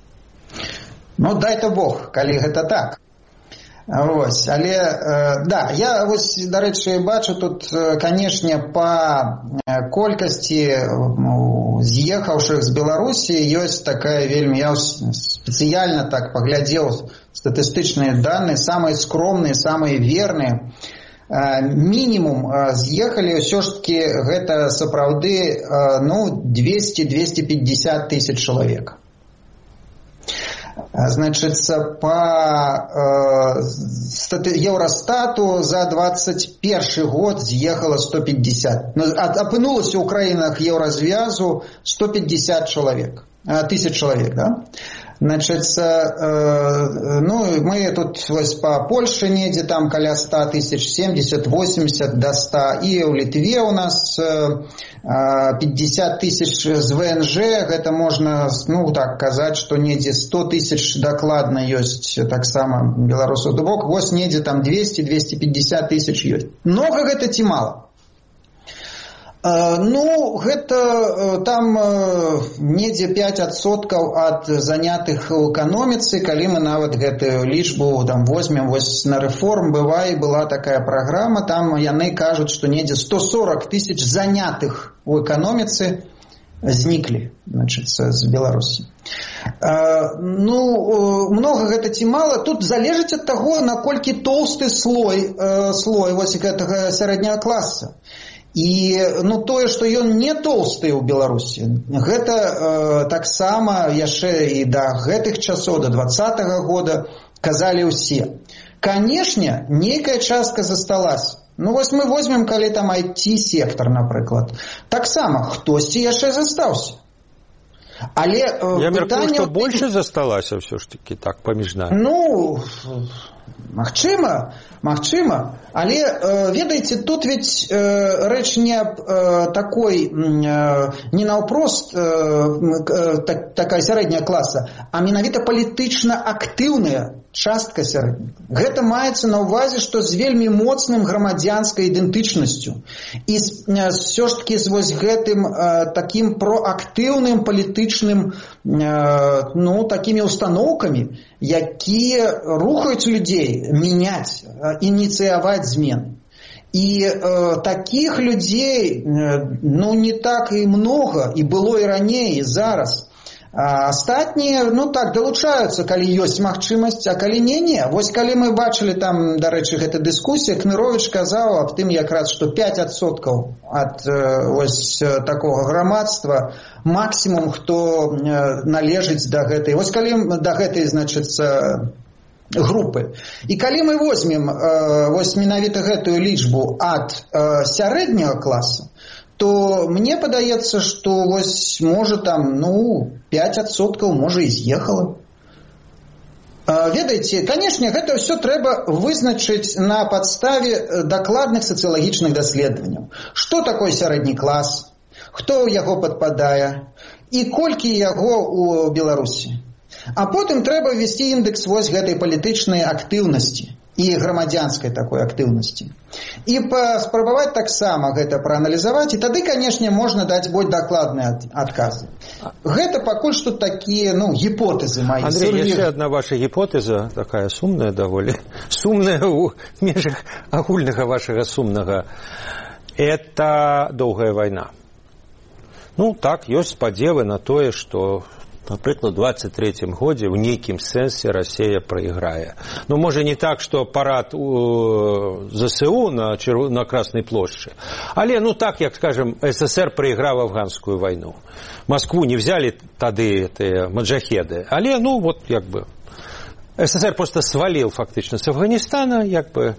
Ну, дай-то Бог, калі гэта так. Ось, але, э, да, я, вось, дарэчы, бачу тут, канешне, па колькасці ну, з'ехаўшых з Беларусі ёсць такая вельмі, я спецыяльна так паглядзеў статыстычныя даныя, самыя скромныя, самыя верныя. Мінімум з'ехалі ўсё ж такі гэта сапраўды ну, двести-двести пятьдесят тысяч чалавек. Значыцца, па э, Еўрастату за двадцать першы год з'ехала сто пятьдесят. Ну, апынулася ў краінах Еўразвязу сто пятьдесят чалавек. Тысяч чалавек, да? Значит, э, ну, мы тут вось, по Польше недзе там каля ста тысяч, семьдесят, восемьдесят до ста, и в Литве у нас э, пятьдесят тысяч з ВНЖ, гэта можно, ну, так казаць, что недзе сто тысяч докладно ёсць, так само беларусаў бок, вось недзе там двести-двести пятьдесят тысяч ёсць. Много гэта ці мало? Ну, гэта там недзе пять адсоткаў ад занятых у эканоміцы, калі мы нават гэтую лічбу там возьмем, вось на рэформ бывае, была такая праграма, там яны кажуць, што недзе сто сорок тысяч занятых у эканоміцы зніклі, значит, з Беларусі. Ну, много гэта ці мала, тут залежыць ад таго, наколькі тоўсты слой, слой вось гэтага сярэдняга класа. І ну тое, што ён не тоўсты ў Беларусі, гэта э, таксама яшчэ і да гэтых часоў, да двадцатага года казалі ўсе. Канешне, нейкая частка засталась. Ну вось мы возьмем, калі там ай ти-сектор, напрыклад. Таксама хтосьці яшчэ застаўся. Але э, я мяркую, што тым... больше засталася ўсё ж такі так паміж нами. Ну, магчыма, магчыма, але э, ведаеце, тут ведь э, рэч не аб э, такой э, не наўпрост э, так, такая сярэдняя класа, а менавіта палітычна актыўная частка сярэдняга. Гэта маецца на ўвазе, што з вельмі моцным грамадзянскай ідэнтычнасцю. І ўсё ж такі з вось гэтым э, такім проактыўным палітычным э, ну, такімі установкамі, якія рухаюць людзей мяняць, э, ініцыяваць змены. І э, такіх людзей э, ну, не так і много, і было і раней, і зараз. А астатнія, ну так, далучаюцца, калі ёсць магчымасць, а калі не, не. Вось калі мы бачылі там, дарэчы, гэта дыскусія, Кныровіч казаў аб тым якраз, што пяць адсоткаў ад ось такога грамадства максімум, хто належыць да гэтай, вось калі да гэтай, значыцца, групы. І калі мы возьмем вось менавіта гэтую лічбу ад сярэдняга класа, то мне падаецца, што вось можа там, ну, пяць адсоткаў можа і з'ехала. Ведаеце, канешне, гэта ўсё трэба вызначыць на падставе дакладных сацыялагічных даследаванняў. Што такое сярэдні клас? Хто ў яго падпадае? І колькі яго ў Беларусі? А потым трэба ввесці індекс вось гэтай палітычнай актыўнасці і грамадзянскай такой актыўнасці. І паспрабаваць таксама гэта прааналізаваць, і тады, канешне, можна даць больш дакладныя адказы. Гэта пакуль што такія, ну, гіпотэзы мае. Андрей, яшчэ одна ваша гіпотэза, такая сумная даволі, сумная ў межах агульнага вашага сумнага. Это доўгая вайна. Ну, так, ёсць спадзевы на тое, што напрыклад, у двадцать третьем годзе ў нейкім сэнсе Расія прайграе. Ну, можа, не так, што парад у ЗСУ на, на Краснай плошчы, але, ну, так, як, скажем, СССР прайграў афганскую вайну. Москву не взяли тады тыя маджахеды, але, ну, вот, як бы, СССР просто свалил фактично с Афганистана, як бы,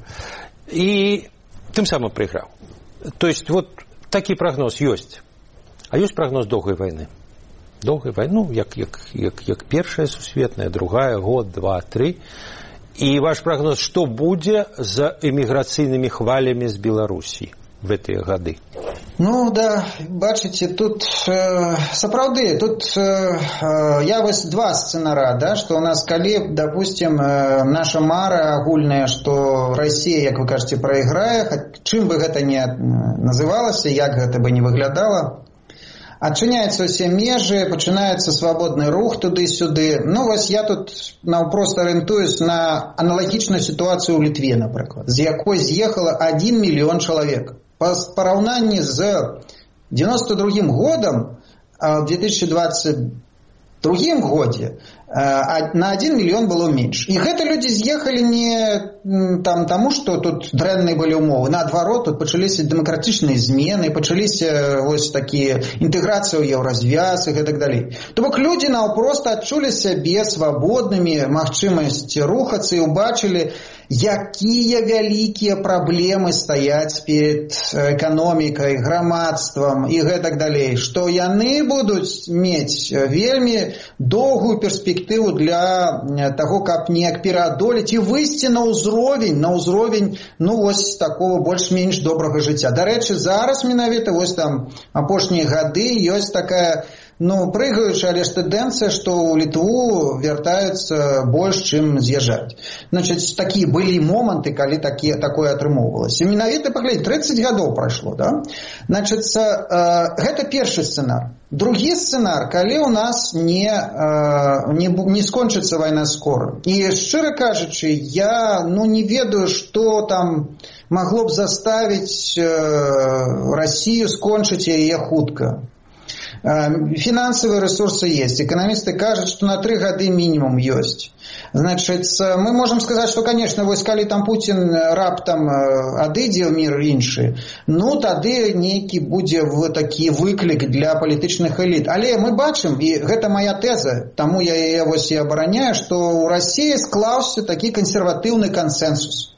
и тым самым прайграў. То есть, вот, такі прогноз ёсць. А ёсць прогноз доўгай вайны. Доўгай вайну, як, як, як, як першая сусветная, другая, год, два, тры. І ваш прогноз, што будзе з эміграцыйнымі хвалямі з Беларусі в гэтыя гады? Ну, да, бачыце, тут э, сапраўды, тут э, я вось два сцэнара, да, што у нас, калі, допустим, э, наша мара агульная, што Расія, як вы кажаце, прайграе, чым бы гэта не называлася, як гэта бы не выглядала, адчыняюцца ўсе межы, пачынаецца свабодны рух туды-сюды. Ну, вось я тут наўпрост арыентуюсь на аналагічную сітуацыю ў Літве, напрыклад, з якой з'ехала адзін мільён чалавек. Па параўнанні з девяносто другим годам, а ў две тысячи двадцать другим годзе на один мільён было менш. І гэта людзі з'ехалі не там, таму, што тут дрэнныя былі ўмовы. Наадварот, тут пачаліся дэмакратычныя змены, пачаліся вось такія інтэграцыі ў еўразвяз і гэтак далей. То бок людзі наўпрост адчулі сябе свабоднымі, магчымасць рухацца і ўбачылі, якія вялікія праблемы стаяць перед эканомікай, грамадствам і гэтак далей, што яны будуць мець вельмі доўгую перспектыву для таго, каб неяк пераадолець і выйсці на ўзровень, на ўзровень, ну, вось такого больш-менш добрага жыцця. Дарэчы, зараз менавіта вось там апошнія гады ёсць такая, ну, прыгаючая, але ж тэндэнцыя, што ў Літву вяртаюцца больш, чым з'язджаюць. Значыць, такія былі моманты, калі такі, такое атрымоўвалася. І менавіта, паглядзіце, тридцать гадоў прайшло, да? Значыць, э, гэта першы сцэнар. Другі сцэнар, калі ў нас не, э, не, не скончыцца вайна скора. І, шчыра кажучы, я, ну, не ведаю, што там магло б заставіць э, Расію скончыць яе хутка. Фінансавыя ресурсы есть. Эканамісты кажуць, што на тры гады мінімум ёсць. Значыць, мы можам сказаць, што, конечно, вось калі там Путін раптам адыдзе ў мір іншы, ну, тады нейкі будзе такі выклік для палітычных эліт. Але мы бачым, і гэта моя тэза, таму я яе вось і абараняю, што ў Расіі склаўся такі кансерватыўны кансенсус.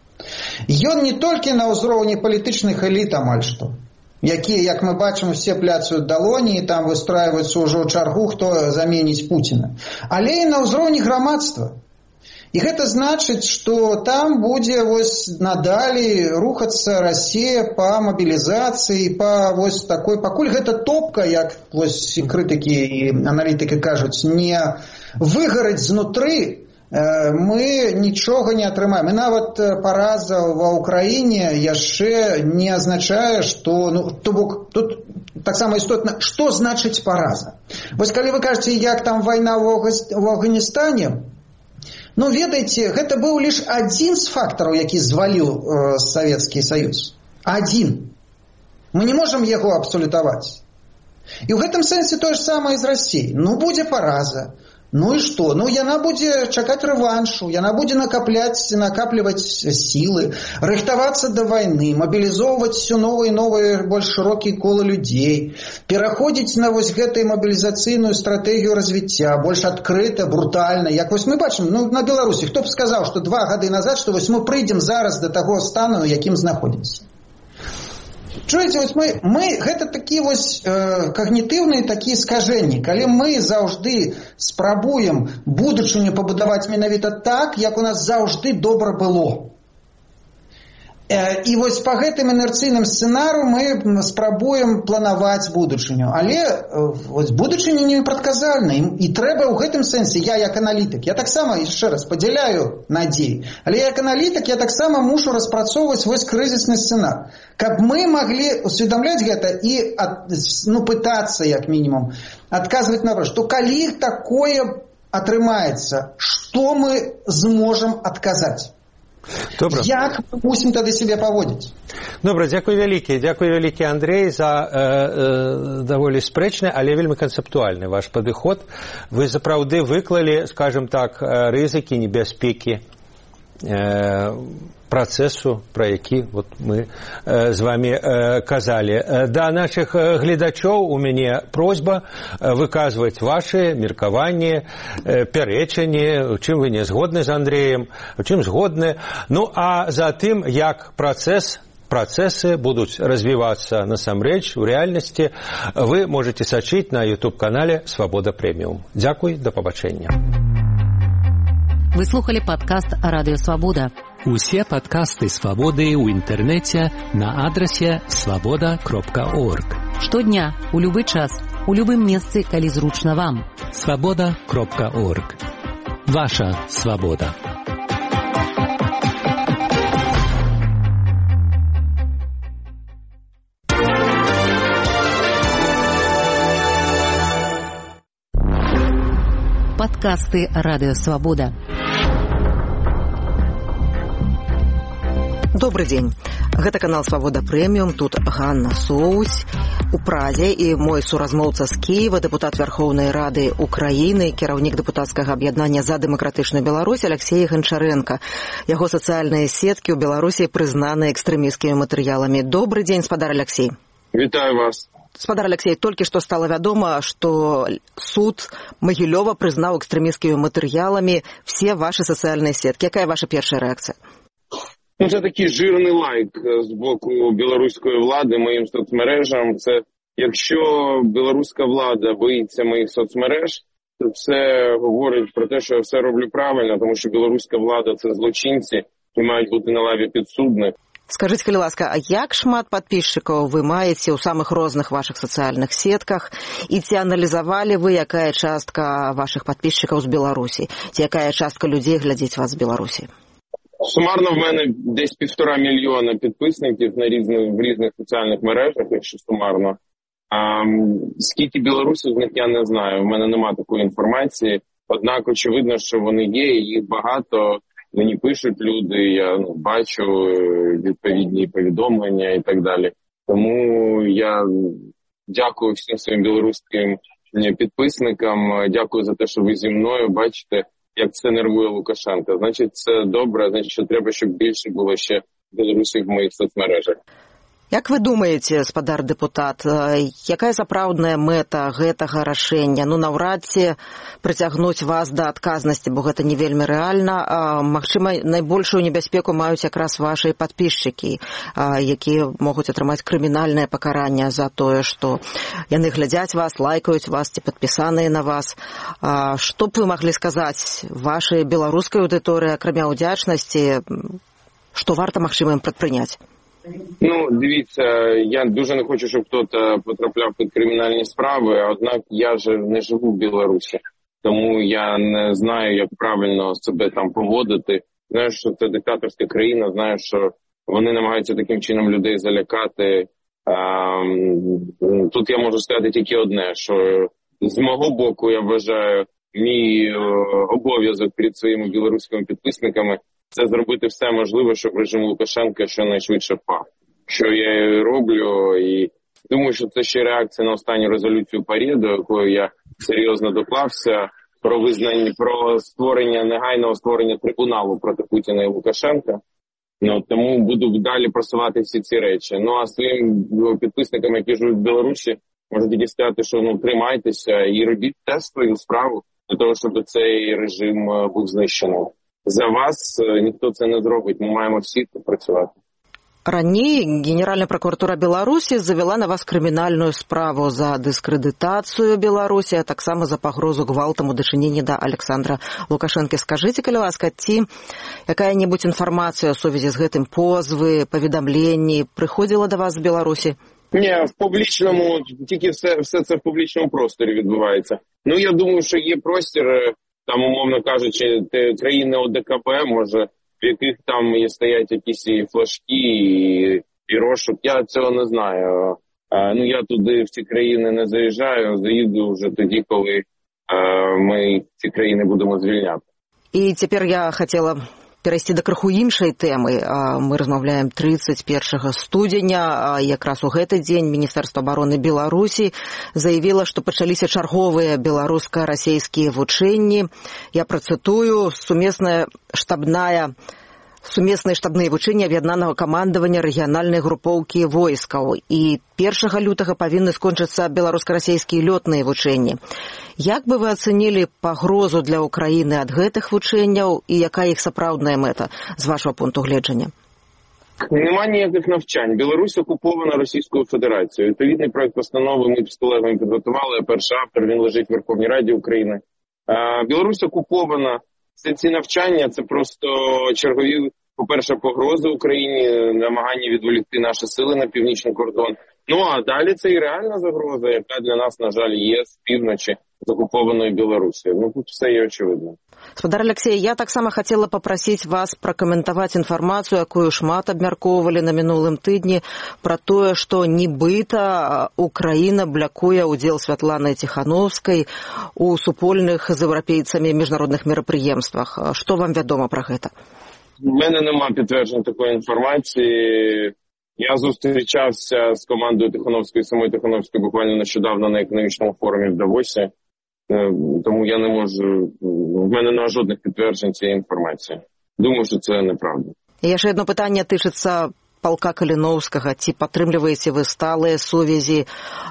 Ён не толькі на ўзроўні палітычных эліт амаль што, якія, як мы бачым, усе пляцаюць далоні і там выстрайваюцца ўжо ў чаргу, хто заменіць Пуціна. Але і на ўзроўні грамадства. І гэта значыць, што там будзе вось надалей рухацца Расія па мабілізацыі, па вось такой, пакуль гэта топка, як вось крытыкі і аналітыкі кажуць, не выгараць знутры, мы нічога не атрымаем. І нават параза ва ўкраіне яшчэ не азначае, што, ну, то бок, тут таксама істотна, што значыць параза. Вось калі вы кажаце, як там вайна ў Афганістане, ну, ведаеце, гэта быў лишь адзін з фактараў, які зваліў э, Савецкі Саюз. Адзін. Мы не можам яго абсалютаваць. І ў гэтым сэнсе тое ж самае з Расіяй. Ну, будзе параза. Ну і што? Ну, яна будзе чакаць рэваншу, яна будзе накапляць, накапліваць сілы, рыхтавацца да вайны, мабілізоўваць все новыя і новыя больш шырокія колы людзей, пераходзіць на вось гэтай мабілізацыйную стратэгію развіцця, больш адкрыта, брутальна. Як вось мы бачым, ну, на Беларусі, хто б сказаў, што два гады назад, што вось мы прыйдзем зараз да таго стану, у якім знаходзімся. Чуеце, вось мы, мы гэта такі вось э, когнітыўныя такія скажэнні. Калі мы заўжды спрабуем будучыню пабудаваць менавіта так, як у нас заўжды добра было. Э, і вось па гэтым інерцыйным сцэнару мы спрабуем планаваць будучыню. Але э, вось будучыня непрадказальна. І, і трэба ў гэтым сэнсе, я як аналітык, я таксама, яшчэ раз, падзяляю надзеі. Але як аналітык я таксама мушу распрацоўваць вось крызісны сцэнар. Каб мы маглі усведамляць гэта і ад, ну, пытацца, як мінімум, адказваць на вопрос, што калі такое атрымаецца, што мы зможам адказаць? Добра. Як мы мусім тады себе паводзіць? Добра, дзякуй вялікі. Дзякуй вялікі, Андрэй, за э, э, даволі спрэчны, але вельмі канцэптуальны ваш падыход. Вы сапраўды выклалі, скажем так, рызыкі, небяспекі э, працэсу, пра які вот мы э, з вами э, казалі. Да нашых гледачоў у мяне просьба выказваць вашы меркаванні, э, пярэчанні, у чым вы не згодны з Андрэем, у чым згодны. Ну, а за тым, як працэс працэсы будуць развівацца насамрэч у рэальнасці, вы можете сачыць на YouTube-канале «Свабода Прэміум». Дзякуй, да пабачэння. Вы слухали падкаст «Радыё Свабода». Усе падкасты «Свабоды» ў інтэрнэце на адрасе свабода кропка орг. Штодня, у любы час, у любым месцы, калі зручна вам. свабода кропка орг. Ваша свабода. Падкасты «Радыё Свабода». Добрый дзень. Гэта канал «Свабода Прэміум», тут Ганна Соусь у Празе і мой суразмоўца з Кіева, дэпутат Вярхоўнай Рады Украіны, кіраўнік дэпутацкага аб'яднання «За дэмакратычную Беларусь» Алексей Гончаренко. Яго сацыяльныя сеткі ў Беларусі прызнаны экстрэмісцкімі матэрыяламі. Добрый дзень, спадар Алексей. Вітаю вас. Спадар Алексей, толькі што стала вядома, што суд Магілёва прызнаў экстрэмісцкімі матэрыяламі все ваши сацыяльныя сеткі. Якая ваша першая рэакцыя? Ну, це такий жирний лайк з боку білоруської влади моїм соцмережам. Це якщо білоруська влада боїться моїх соцмереж, то це говорить про те, що я все роблю правильно, тому що білоруська влада – це злочинці і мають бути на лаві підсудних. Скажите, калі ласка, а як шмат подписчиков вы маете у самых розных ваших социальных сетках? И ці анализовали вы, якая частка ваших подписчиков з Беларусі? Ці якая частка людей глядить вас з Беларусі? Сумарно в мене десь півтора мільйона підписників на різних, в різних соціальних мережах, якщо сумарно. А скільки білорусів з них я не знаю, в мене немає такої інформації. Однак очевидно, що вони є, їх багато. Мені пишуть люди, я ну, бачу відповідні повідомлення і так далі. Тому я дякую всім своїм білоруським підписникам, дякую за те, що ви зі мною бачите, як це нервує Лукашенка. Значить, це добре, значить, що треба, щоб більше було ще білорусів в моїх соцмережах. Як ви думаєте, спадар дэпутат, якая сапраўдная мэта гэтага рашэння? Ну, наўрад ці прыцягнуць вас да адказнасці, бо гэта не вельмі рэальна. Магчыма, найбольшую небяспеку маюць якраз вашыя падпісчыкі, якія могуць атрымаць крымінальнае пакаранне за тое, што яны глядзяць вас, лайкаюць вас ці падпісаныя на вас. Што б вы маглі сказаць вашай беларускай аўдыторыі, акрамя ўдзячнасці, што варта, магчыма, ім прадпрыняць? Ну, дивіться, я дуже не хочу, щоб хтось потрапляв під кримінальні справи, однак я ж не живу в Білорусі. тому я не знаю, як правильно себе там поводити. Знаю, що це диктаторська країна, знаю, що вони намагаються таким чином людей залякати. Тут я можу сказати тільки одне, що з мого боку, я вважаю, мій обов'язок перед своїми білоруськими підписниками – це зробити все можливе, щоб режим Лукашенка щонайшвидше впав. Що я і роблю, і думаю, що це ще реакція на останню резолюцію ПАРЄ, до якої я серйозно доклався, про визнання, про створення, негайного створення трибуналу проти Путіна і Лукашенка. Ну, тому буду далі просувати всі ці речі. Ну, а своїм підписникам, які живуть в Білорусі, можу тільки сказати, що ну, тримайтеся і робіть теж свою справу для того, щоб цей режим був знищений. За вас ніхто це не зробить, ми маємо всі працювати. Раней Генеральная прокуратура Беларусі завела на вас крымінальную справу за дыскрэдытацыю Беларусі, а таксама за пагрозу гвалтам у дачыненні да Александра Лукашэнкі. Скажыце, калі ласка, ці якая-небудзь інфармацыя ў сувязі з гэтым, позвы, паведамленні прыходзіла да вас з Беларусі? Ні, в публічному, тільки все, все це в публічному просторі відбувається. Ну, я думаю, що є простір, там, умовно кажучи, країни ОДКБ, може, в яких там є стоять якісь і флажки, і, і розшук. Я цього не знаю. А, ну, я туди, в ці країни не заїжджаю, заїду вже тоді, коли а, ми ці країни будемо звільняти. І тепер я хотіла перайсці да крыху іншай тэмы. Мы размаўляем тридцать первого студзеня. Якраз у гэты дзень Міністэрства абароны Беларусі заявіла, што пачаліся чарговыя беларуска-расейскія вучэнні. Я працытую: сумесная штабная сумесныя штабныя вучэнні аб'яднанага камандавання рэгіянальнай групоўкі войскаў. І першага лютага павінны скончыцца беларуска-расейскія лётныя вучэнні. Як бы вы ацэнілі пагрозу для Украіны ад гэтых вучэнняў і якая іх сапраўдная мэта з вашого пункту гледжання? Нема ніяких навчань. Білорусь окупована Російською Федерацією. Відповідний проект постанови ми з колегами підготували. Я перший автор, він лежить в Верховній Раді України. Білорусь окупована. Всі ці навчання – це просто чергові, по-перше, погрози Україні, намагання відволікти наші сили на північний кордон. Ну, а далі це і реальна загроза, яка для нас, на жаль, є з півночі з окупованої Білорусі. Ну, тут все є очевидно. Спадар Алексей, я таксама хацела папрасіць вас пракаментаваць інфармацыю, якую шмат абмяркоўвалі на мінулым тыдні, пра тое, што нібыта Украіна блякуе ўдзел Святланы Ціхановскай у супольных з еўрапейцамі міжнародных мерапрыемствах. Што вам вядома пра гэта? У мене нема підтверджень такої інформації. Я зустрічався з командою Тихановської, самої Тихановської, буквально нещодавно на економічному форумі в Давосі. Тому я не можу, в мене немає жодних підтверджень цієї інформації. Думаю, що це неправда. І ще одне питання тичиться полка Каліновського. Ці підтримуєте ви сталые сувязі,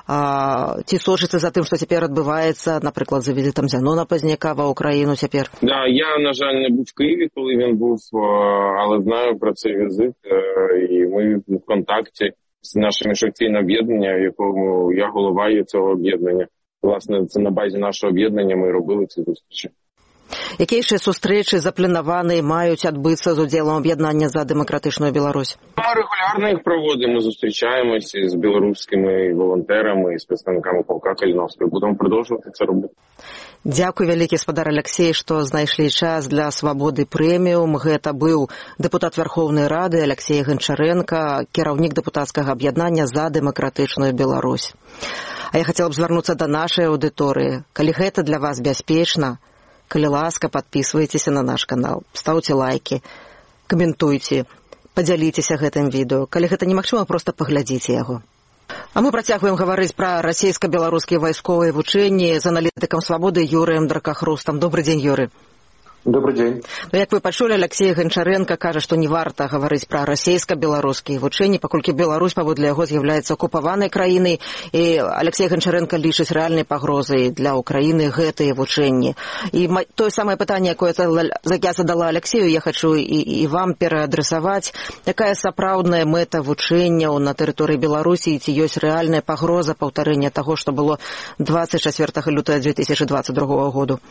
ці сочите за тим, що тепер відбувається, наприклад, за візитом Зянона Пазняка в Україну тепер? Да, я, на жаль, не був в Києві, коли він був, але знаю про цей візит, і ми в контакті з нашим міжфракційним об'єднанням, в якому я голова є цього об'єднання. Власне, це на базі нашого об'єднання ми робили ці зустрічі. Які ще зустрічі заплановані мають відбутися з уділом об'єднання за демократичну Білорусь? Ми регулярно їх проводимо, зустрічаємося з білоруськими волонтерами і з представниками полка Каліновської. Будемо продовжувати це робити. Дякую вялікі, спадар Алексей, што знайшлі час для Свабоды прэміум. Гэта быў дэпутат Верховнай Рады Алексей Гончаренко, кіраўнік дэпутацкага аб'яднання за дэмакратычную Беларусь. А я хацела б звярнуцца да нашай аўдыторыі. Калі гэта для вас бяспечна, калі ласка, падпісвайцеся на наш канал, стаўце лайкі, каментуйце, падзяліцеся гэтым відэо. Калі гэта немагчыма, проста паглядзіце яго. А мы працягваем гаварыць пра расійска-беларускія вайсковыя вучэнні з аналітыкам Свабоды Юрыем Дракахрустам. Добрый дзень, Юрый. Добрый дзень. Ну, як вы пачулі, Алексей Гончаренко кажа, што не варта гаварыць пра расійска-беларускія вучэнні, паколькі Беларусь, паводле яго, з'яўляецца акупаванай краінай, і Алексей Гончаренко лічыць рэальнай пагрозай для Украіны гэтыя вучэнні. І тое самае пытанне, якое я задала Алексею, я хачу і, і вам пераадресаваць. Якая сапраўдная мэта вучэнняў на тэрыторыі Беларусі, ці ёсць рэальная пагроза паўтарэння таго, што было двадцать четвёртого лютага две тысячи двадцать другого году?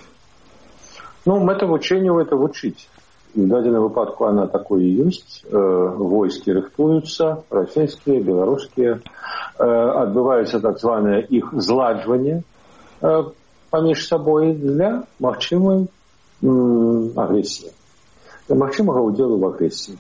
Ну, мэта вучэнняў – это вучыць. В дадзеным выпадку она такой и есть. Войскі рыхтуюцца, расійскія, беларускія. Адбываецца так званае іх зладжванне. паміж сабой для магчымай агрэсіі, для магчымага ўдзелу в агрэсіі.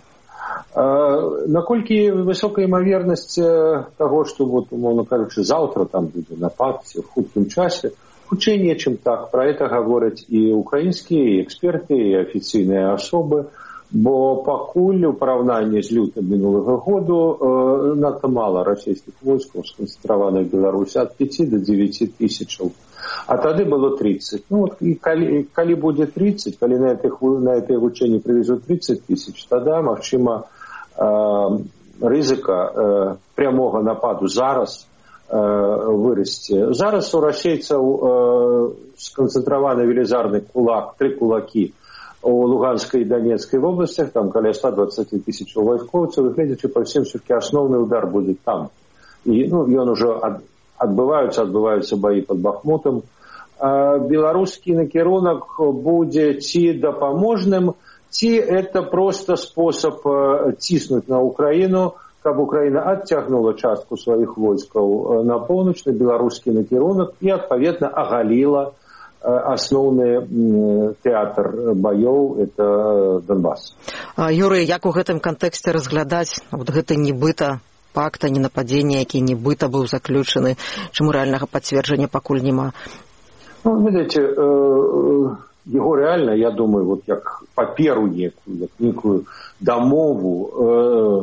Наколькі высокая імавернасць таго, што, вот, умоўно кажучы, заўтра там будзе напад в хуткім часе, хутчэй нечым так. Пра гэта гавораць і украінскія, і эксперты, і афіцыйныя асобы, бо пакуль у параўнанні з лютым мінулага году надта мала расійскіх войскаў сканцэнтраваных в Беларусі, ад пяці да дзевяці тысячаў. А тады было тридцать. Ну, вот, і калі, калі будзе тридцать, калі на гэтых на гэтыя вучэнні прывезуць тридцать тысяч, тогда магчыма э, рызыка э, прямога нападу зараз э, вырасце. Зараз у расейцаў э, сканцэнтраваны велізарны кулак, тры кулакі у Луганскай і Донецкай областях, там каля ста двадцати тысяч вайскоўцаў, і гледзячы па всем, все-таки асноўны удар будзе там. І, ну, ён ужо ад, адбываюцца, адбываюцца баі пад Бахмутам. А беларускі накірунак будзе ці дапаможным, ці это просто спосаб ціснуць на Украіну, каб Украіна адцягнула частку сваіх войскаў на поўнач, на беларускі накірунак і, адпаведна, агаліла асноўны тэатр баёў, это Донбас. Юрый, як у гэтым кантэксце разглядаць вот гэта нібыта пакта, не нападзення, які нібыта быў заключаны, чаму рэальнага пацверджання пакуль няма? Ну, видите, его реально, я думаю, вот як паперу некую, як некую дамову,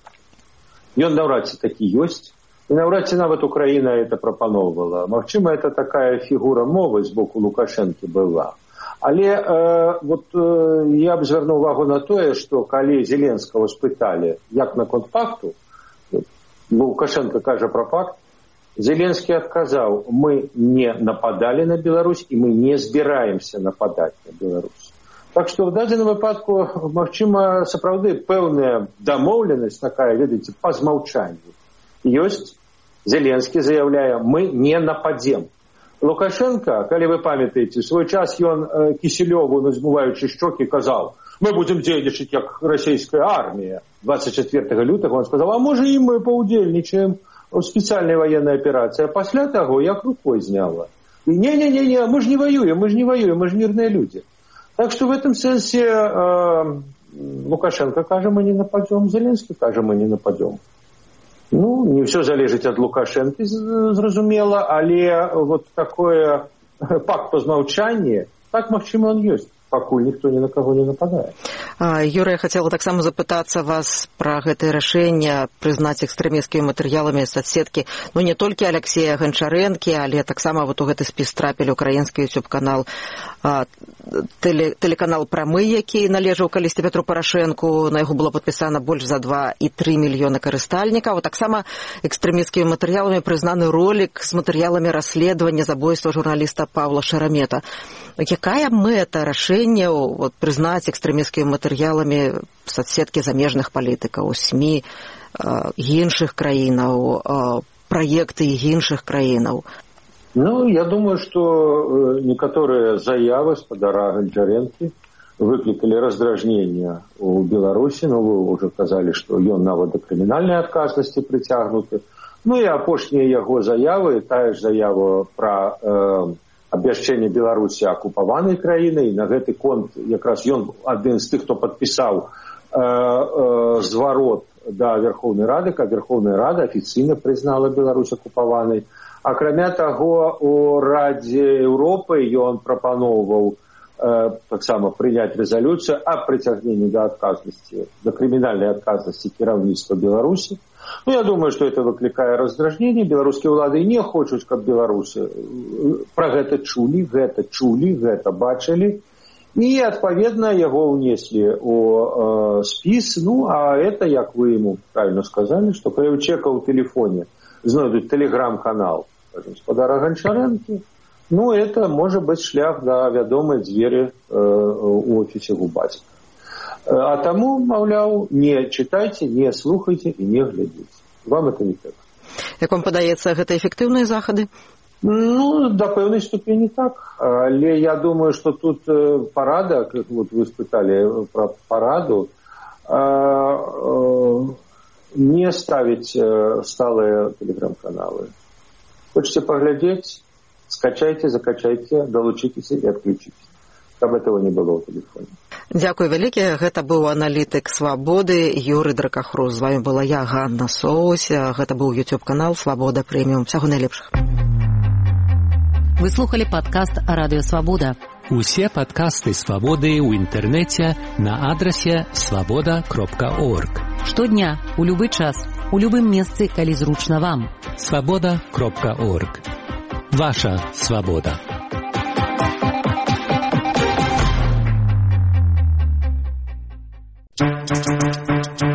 ён наўрад ці такі ёсць. І наўрад ці нават Украіна это прапаноўвала. Магчыма, это такая фігура мовы з боку Лукашэнкі была. Але э, вот э, я б звярнуў увагу на тое, што калі Зеленскага спыталі, як наконт пакту, Лукашенко кажа пра пакт, Зеленскі адказаў: мы не нападалі на Беларусь і мы не збіраемся нападаць на Беларусь. Так што в дадзеным выпадку, магчыма, сапраўды пэўная дамоўленасць такая, ведаеце, па змаўчанню. Ёсць, Зеленскі заяўляе: мы не нападзем. Лукашенко, калі вы памятаеце, свой час ён Кісілёву, назмываючы шчокі, казаў: мы будем дзейнічаць як расійская армія. двадцать четвёртого лютага он сказал: а можа і мы паўдзельнічаем у спецыяльнай военной аперацыі. А пасля таго як рукой зняла. Не-не-не, мы ж не воюем, мы ж не воюем, мы ж мирные люди. Так что в этом сенсе э, Лукашенко кажа: мы не нападем, Зеленский кажа: мы не нападем. Ну, не все залежыць ад Лукашэнкі, зразумела, але вот такое пакт па змаўчанні, так, магчыма, он ёсць, пакуль ніхто ні на каго не нападае. Юрий, я хотела таксама запытацца вас пра гэтае рашэнне прызнаць экстрэмісцкімі матэрыяламі соцсеткі, ну, не толькі Алексея Гончарэнкі, але таксама вот у гэты спіс трапілі украінскі YouTube-канал, тэле, тэлеканал «Прамы», які належаў калісьці Петру Парашэнку, на яго было падпісана больш за два і тры мільёны карыстальнікаў. Таксама экстрэмісцкімі матэрыяламі прызнаны ролик з матэрыяламі расследавання забойства журналіста Павла Шарамета. Якая мэта рашэння вот, прызнаць экстрэмісцкімі матэрыяламі соцсеткі замежных палітыкаў, СМІ э, іншых краінаў, э, праекты іншых краінаў? Ну, я думаю, что некоторые заявы спадара Гончарэнкі выкликали раздражнение у Беларуси. Ну, вы уже казали, что ён нават да крымінальнай адказнасці прыцягнуты. Ну, и апошнія яго заявы, тая ж заява пра э, абвяшчэнне Беларусі акупаванай краінай. На гэты конт якраз ён адзін з тых, хто падпісаў э, э, зварот да Верховнай Рады, каб Верховная Рада афіцыйна прызнала Беларусь акупаванай. Акрамя таго, у Радзе Еўропы ён прапаноўваў э, таксама прыняць рэзалюцыю аб прыцягненні да адказнасці, да крымінальнай адказнасці кіраўніцтва Беларусі. Ну, я думаю, что это выкликае раздражнение. Беларускія ўлады не хочуць, каб беларусы пра гэта чулі, гэта чулі, гэта бачылі. І, адпаведна, яго ўнеслі у э, спіс. Ну, а это, як вы ему правильно сказали, что калі ў чека ў тэлефоне знойдуць тэлеграм-канал, скажем, спадара Гончарэнкі, ну, это может быть шлях да вядомай дзверы э, у офісе Губацька. А таму, маўляў, не читайте, не слухайте и не глядите. Вам это не трэба. Як вам падаецца, гэта эфектыўныя захады? Ну, до пэўнай ступені так. Але я думаю, что тут парада, как вот вы спыталі про параду, не ставить сталыя телеграм-каналы. Хочете поглядеть? Скачайте, закачайте, долучитесь и отключитесь. Каб этого не было в телефоне. Дзякуй вялікі. Гэта быў аналітык Свабоды Юрый Дракахрус. З вами была я, Ганна Соус. Гэта быў YouTube-канал Свабода Прэміум. Всяго найлепшых. Вы слухали падкаст Радыё Свабода. Усе падкасты Свабоды ў інтэрнэце на адрасе свабода кропка орг. Штодня, у любы час, у любым месцы, калі зручна вам. свабода кропка орг. Ваша свабода. Thank you.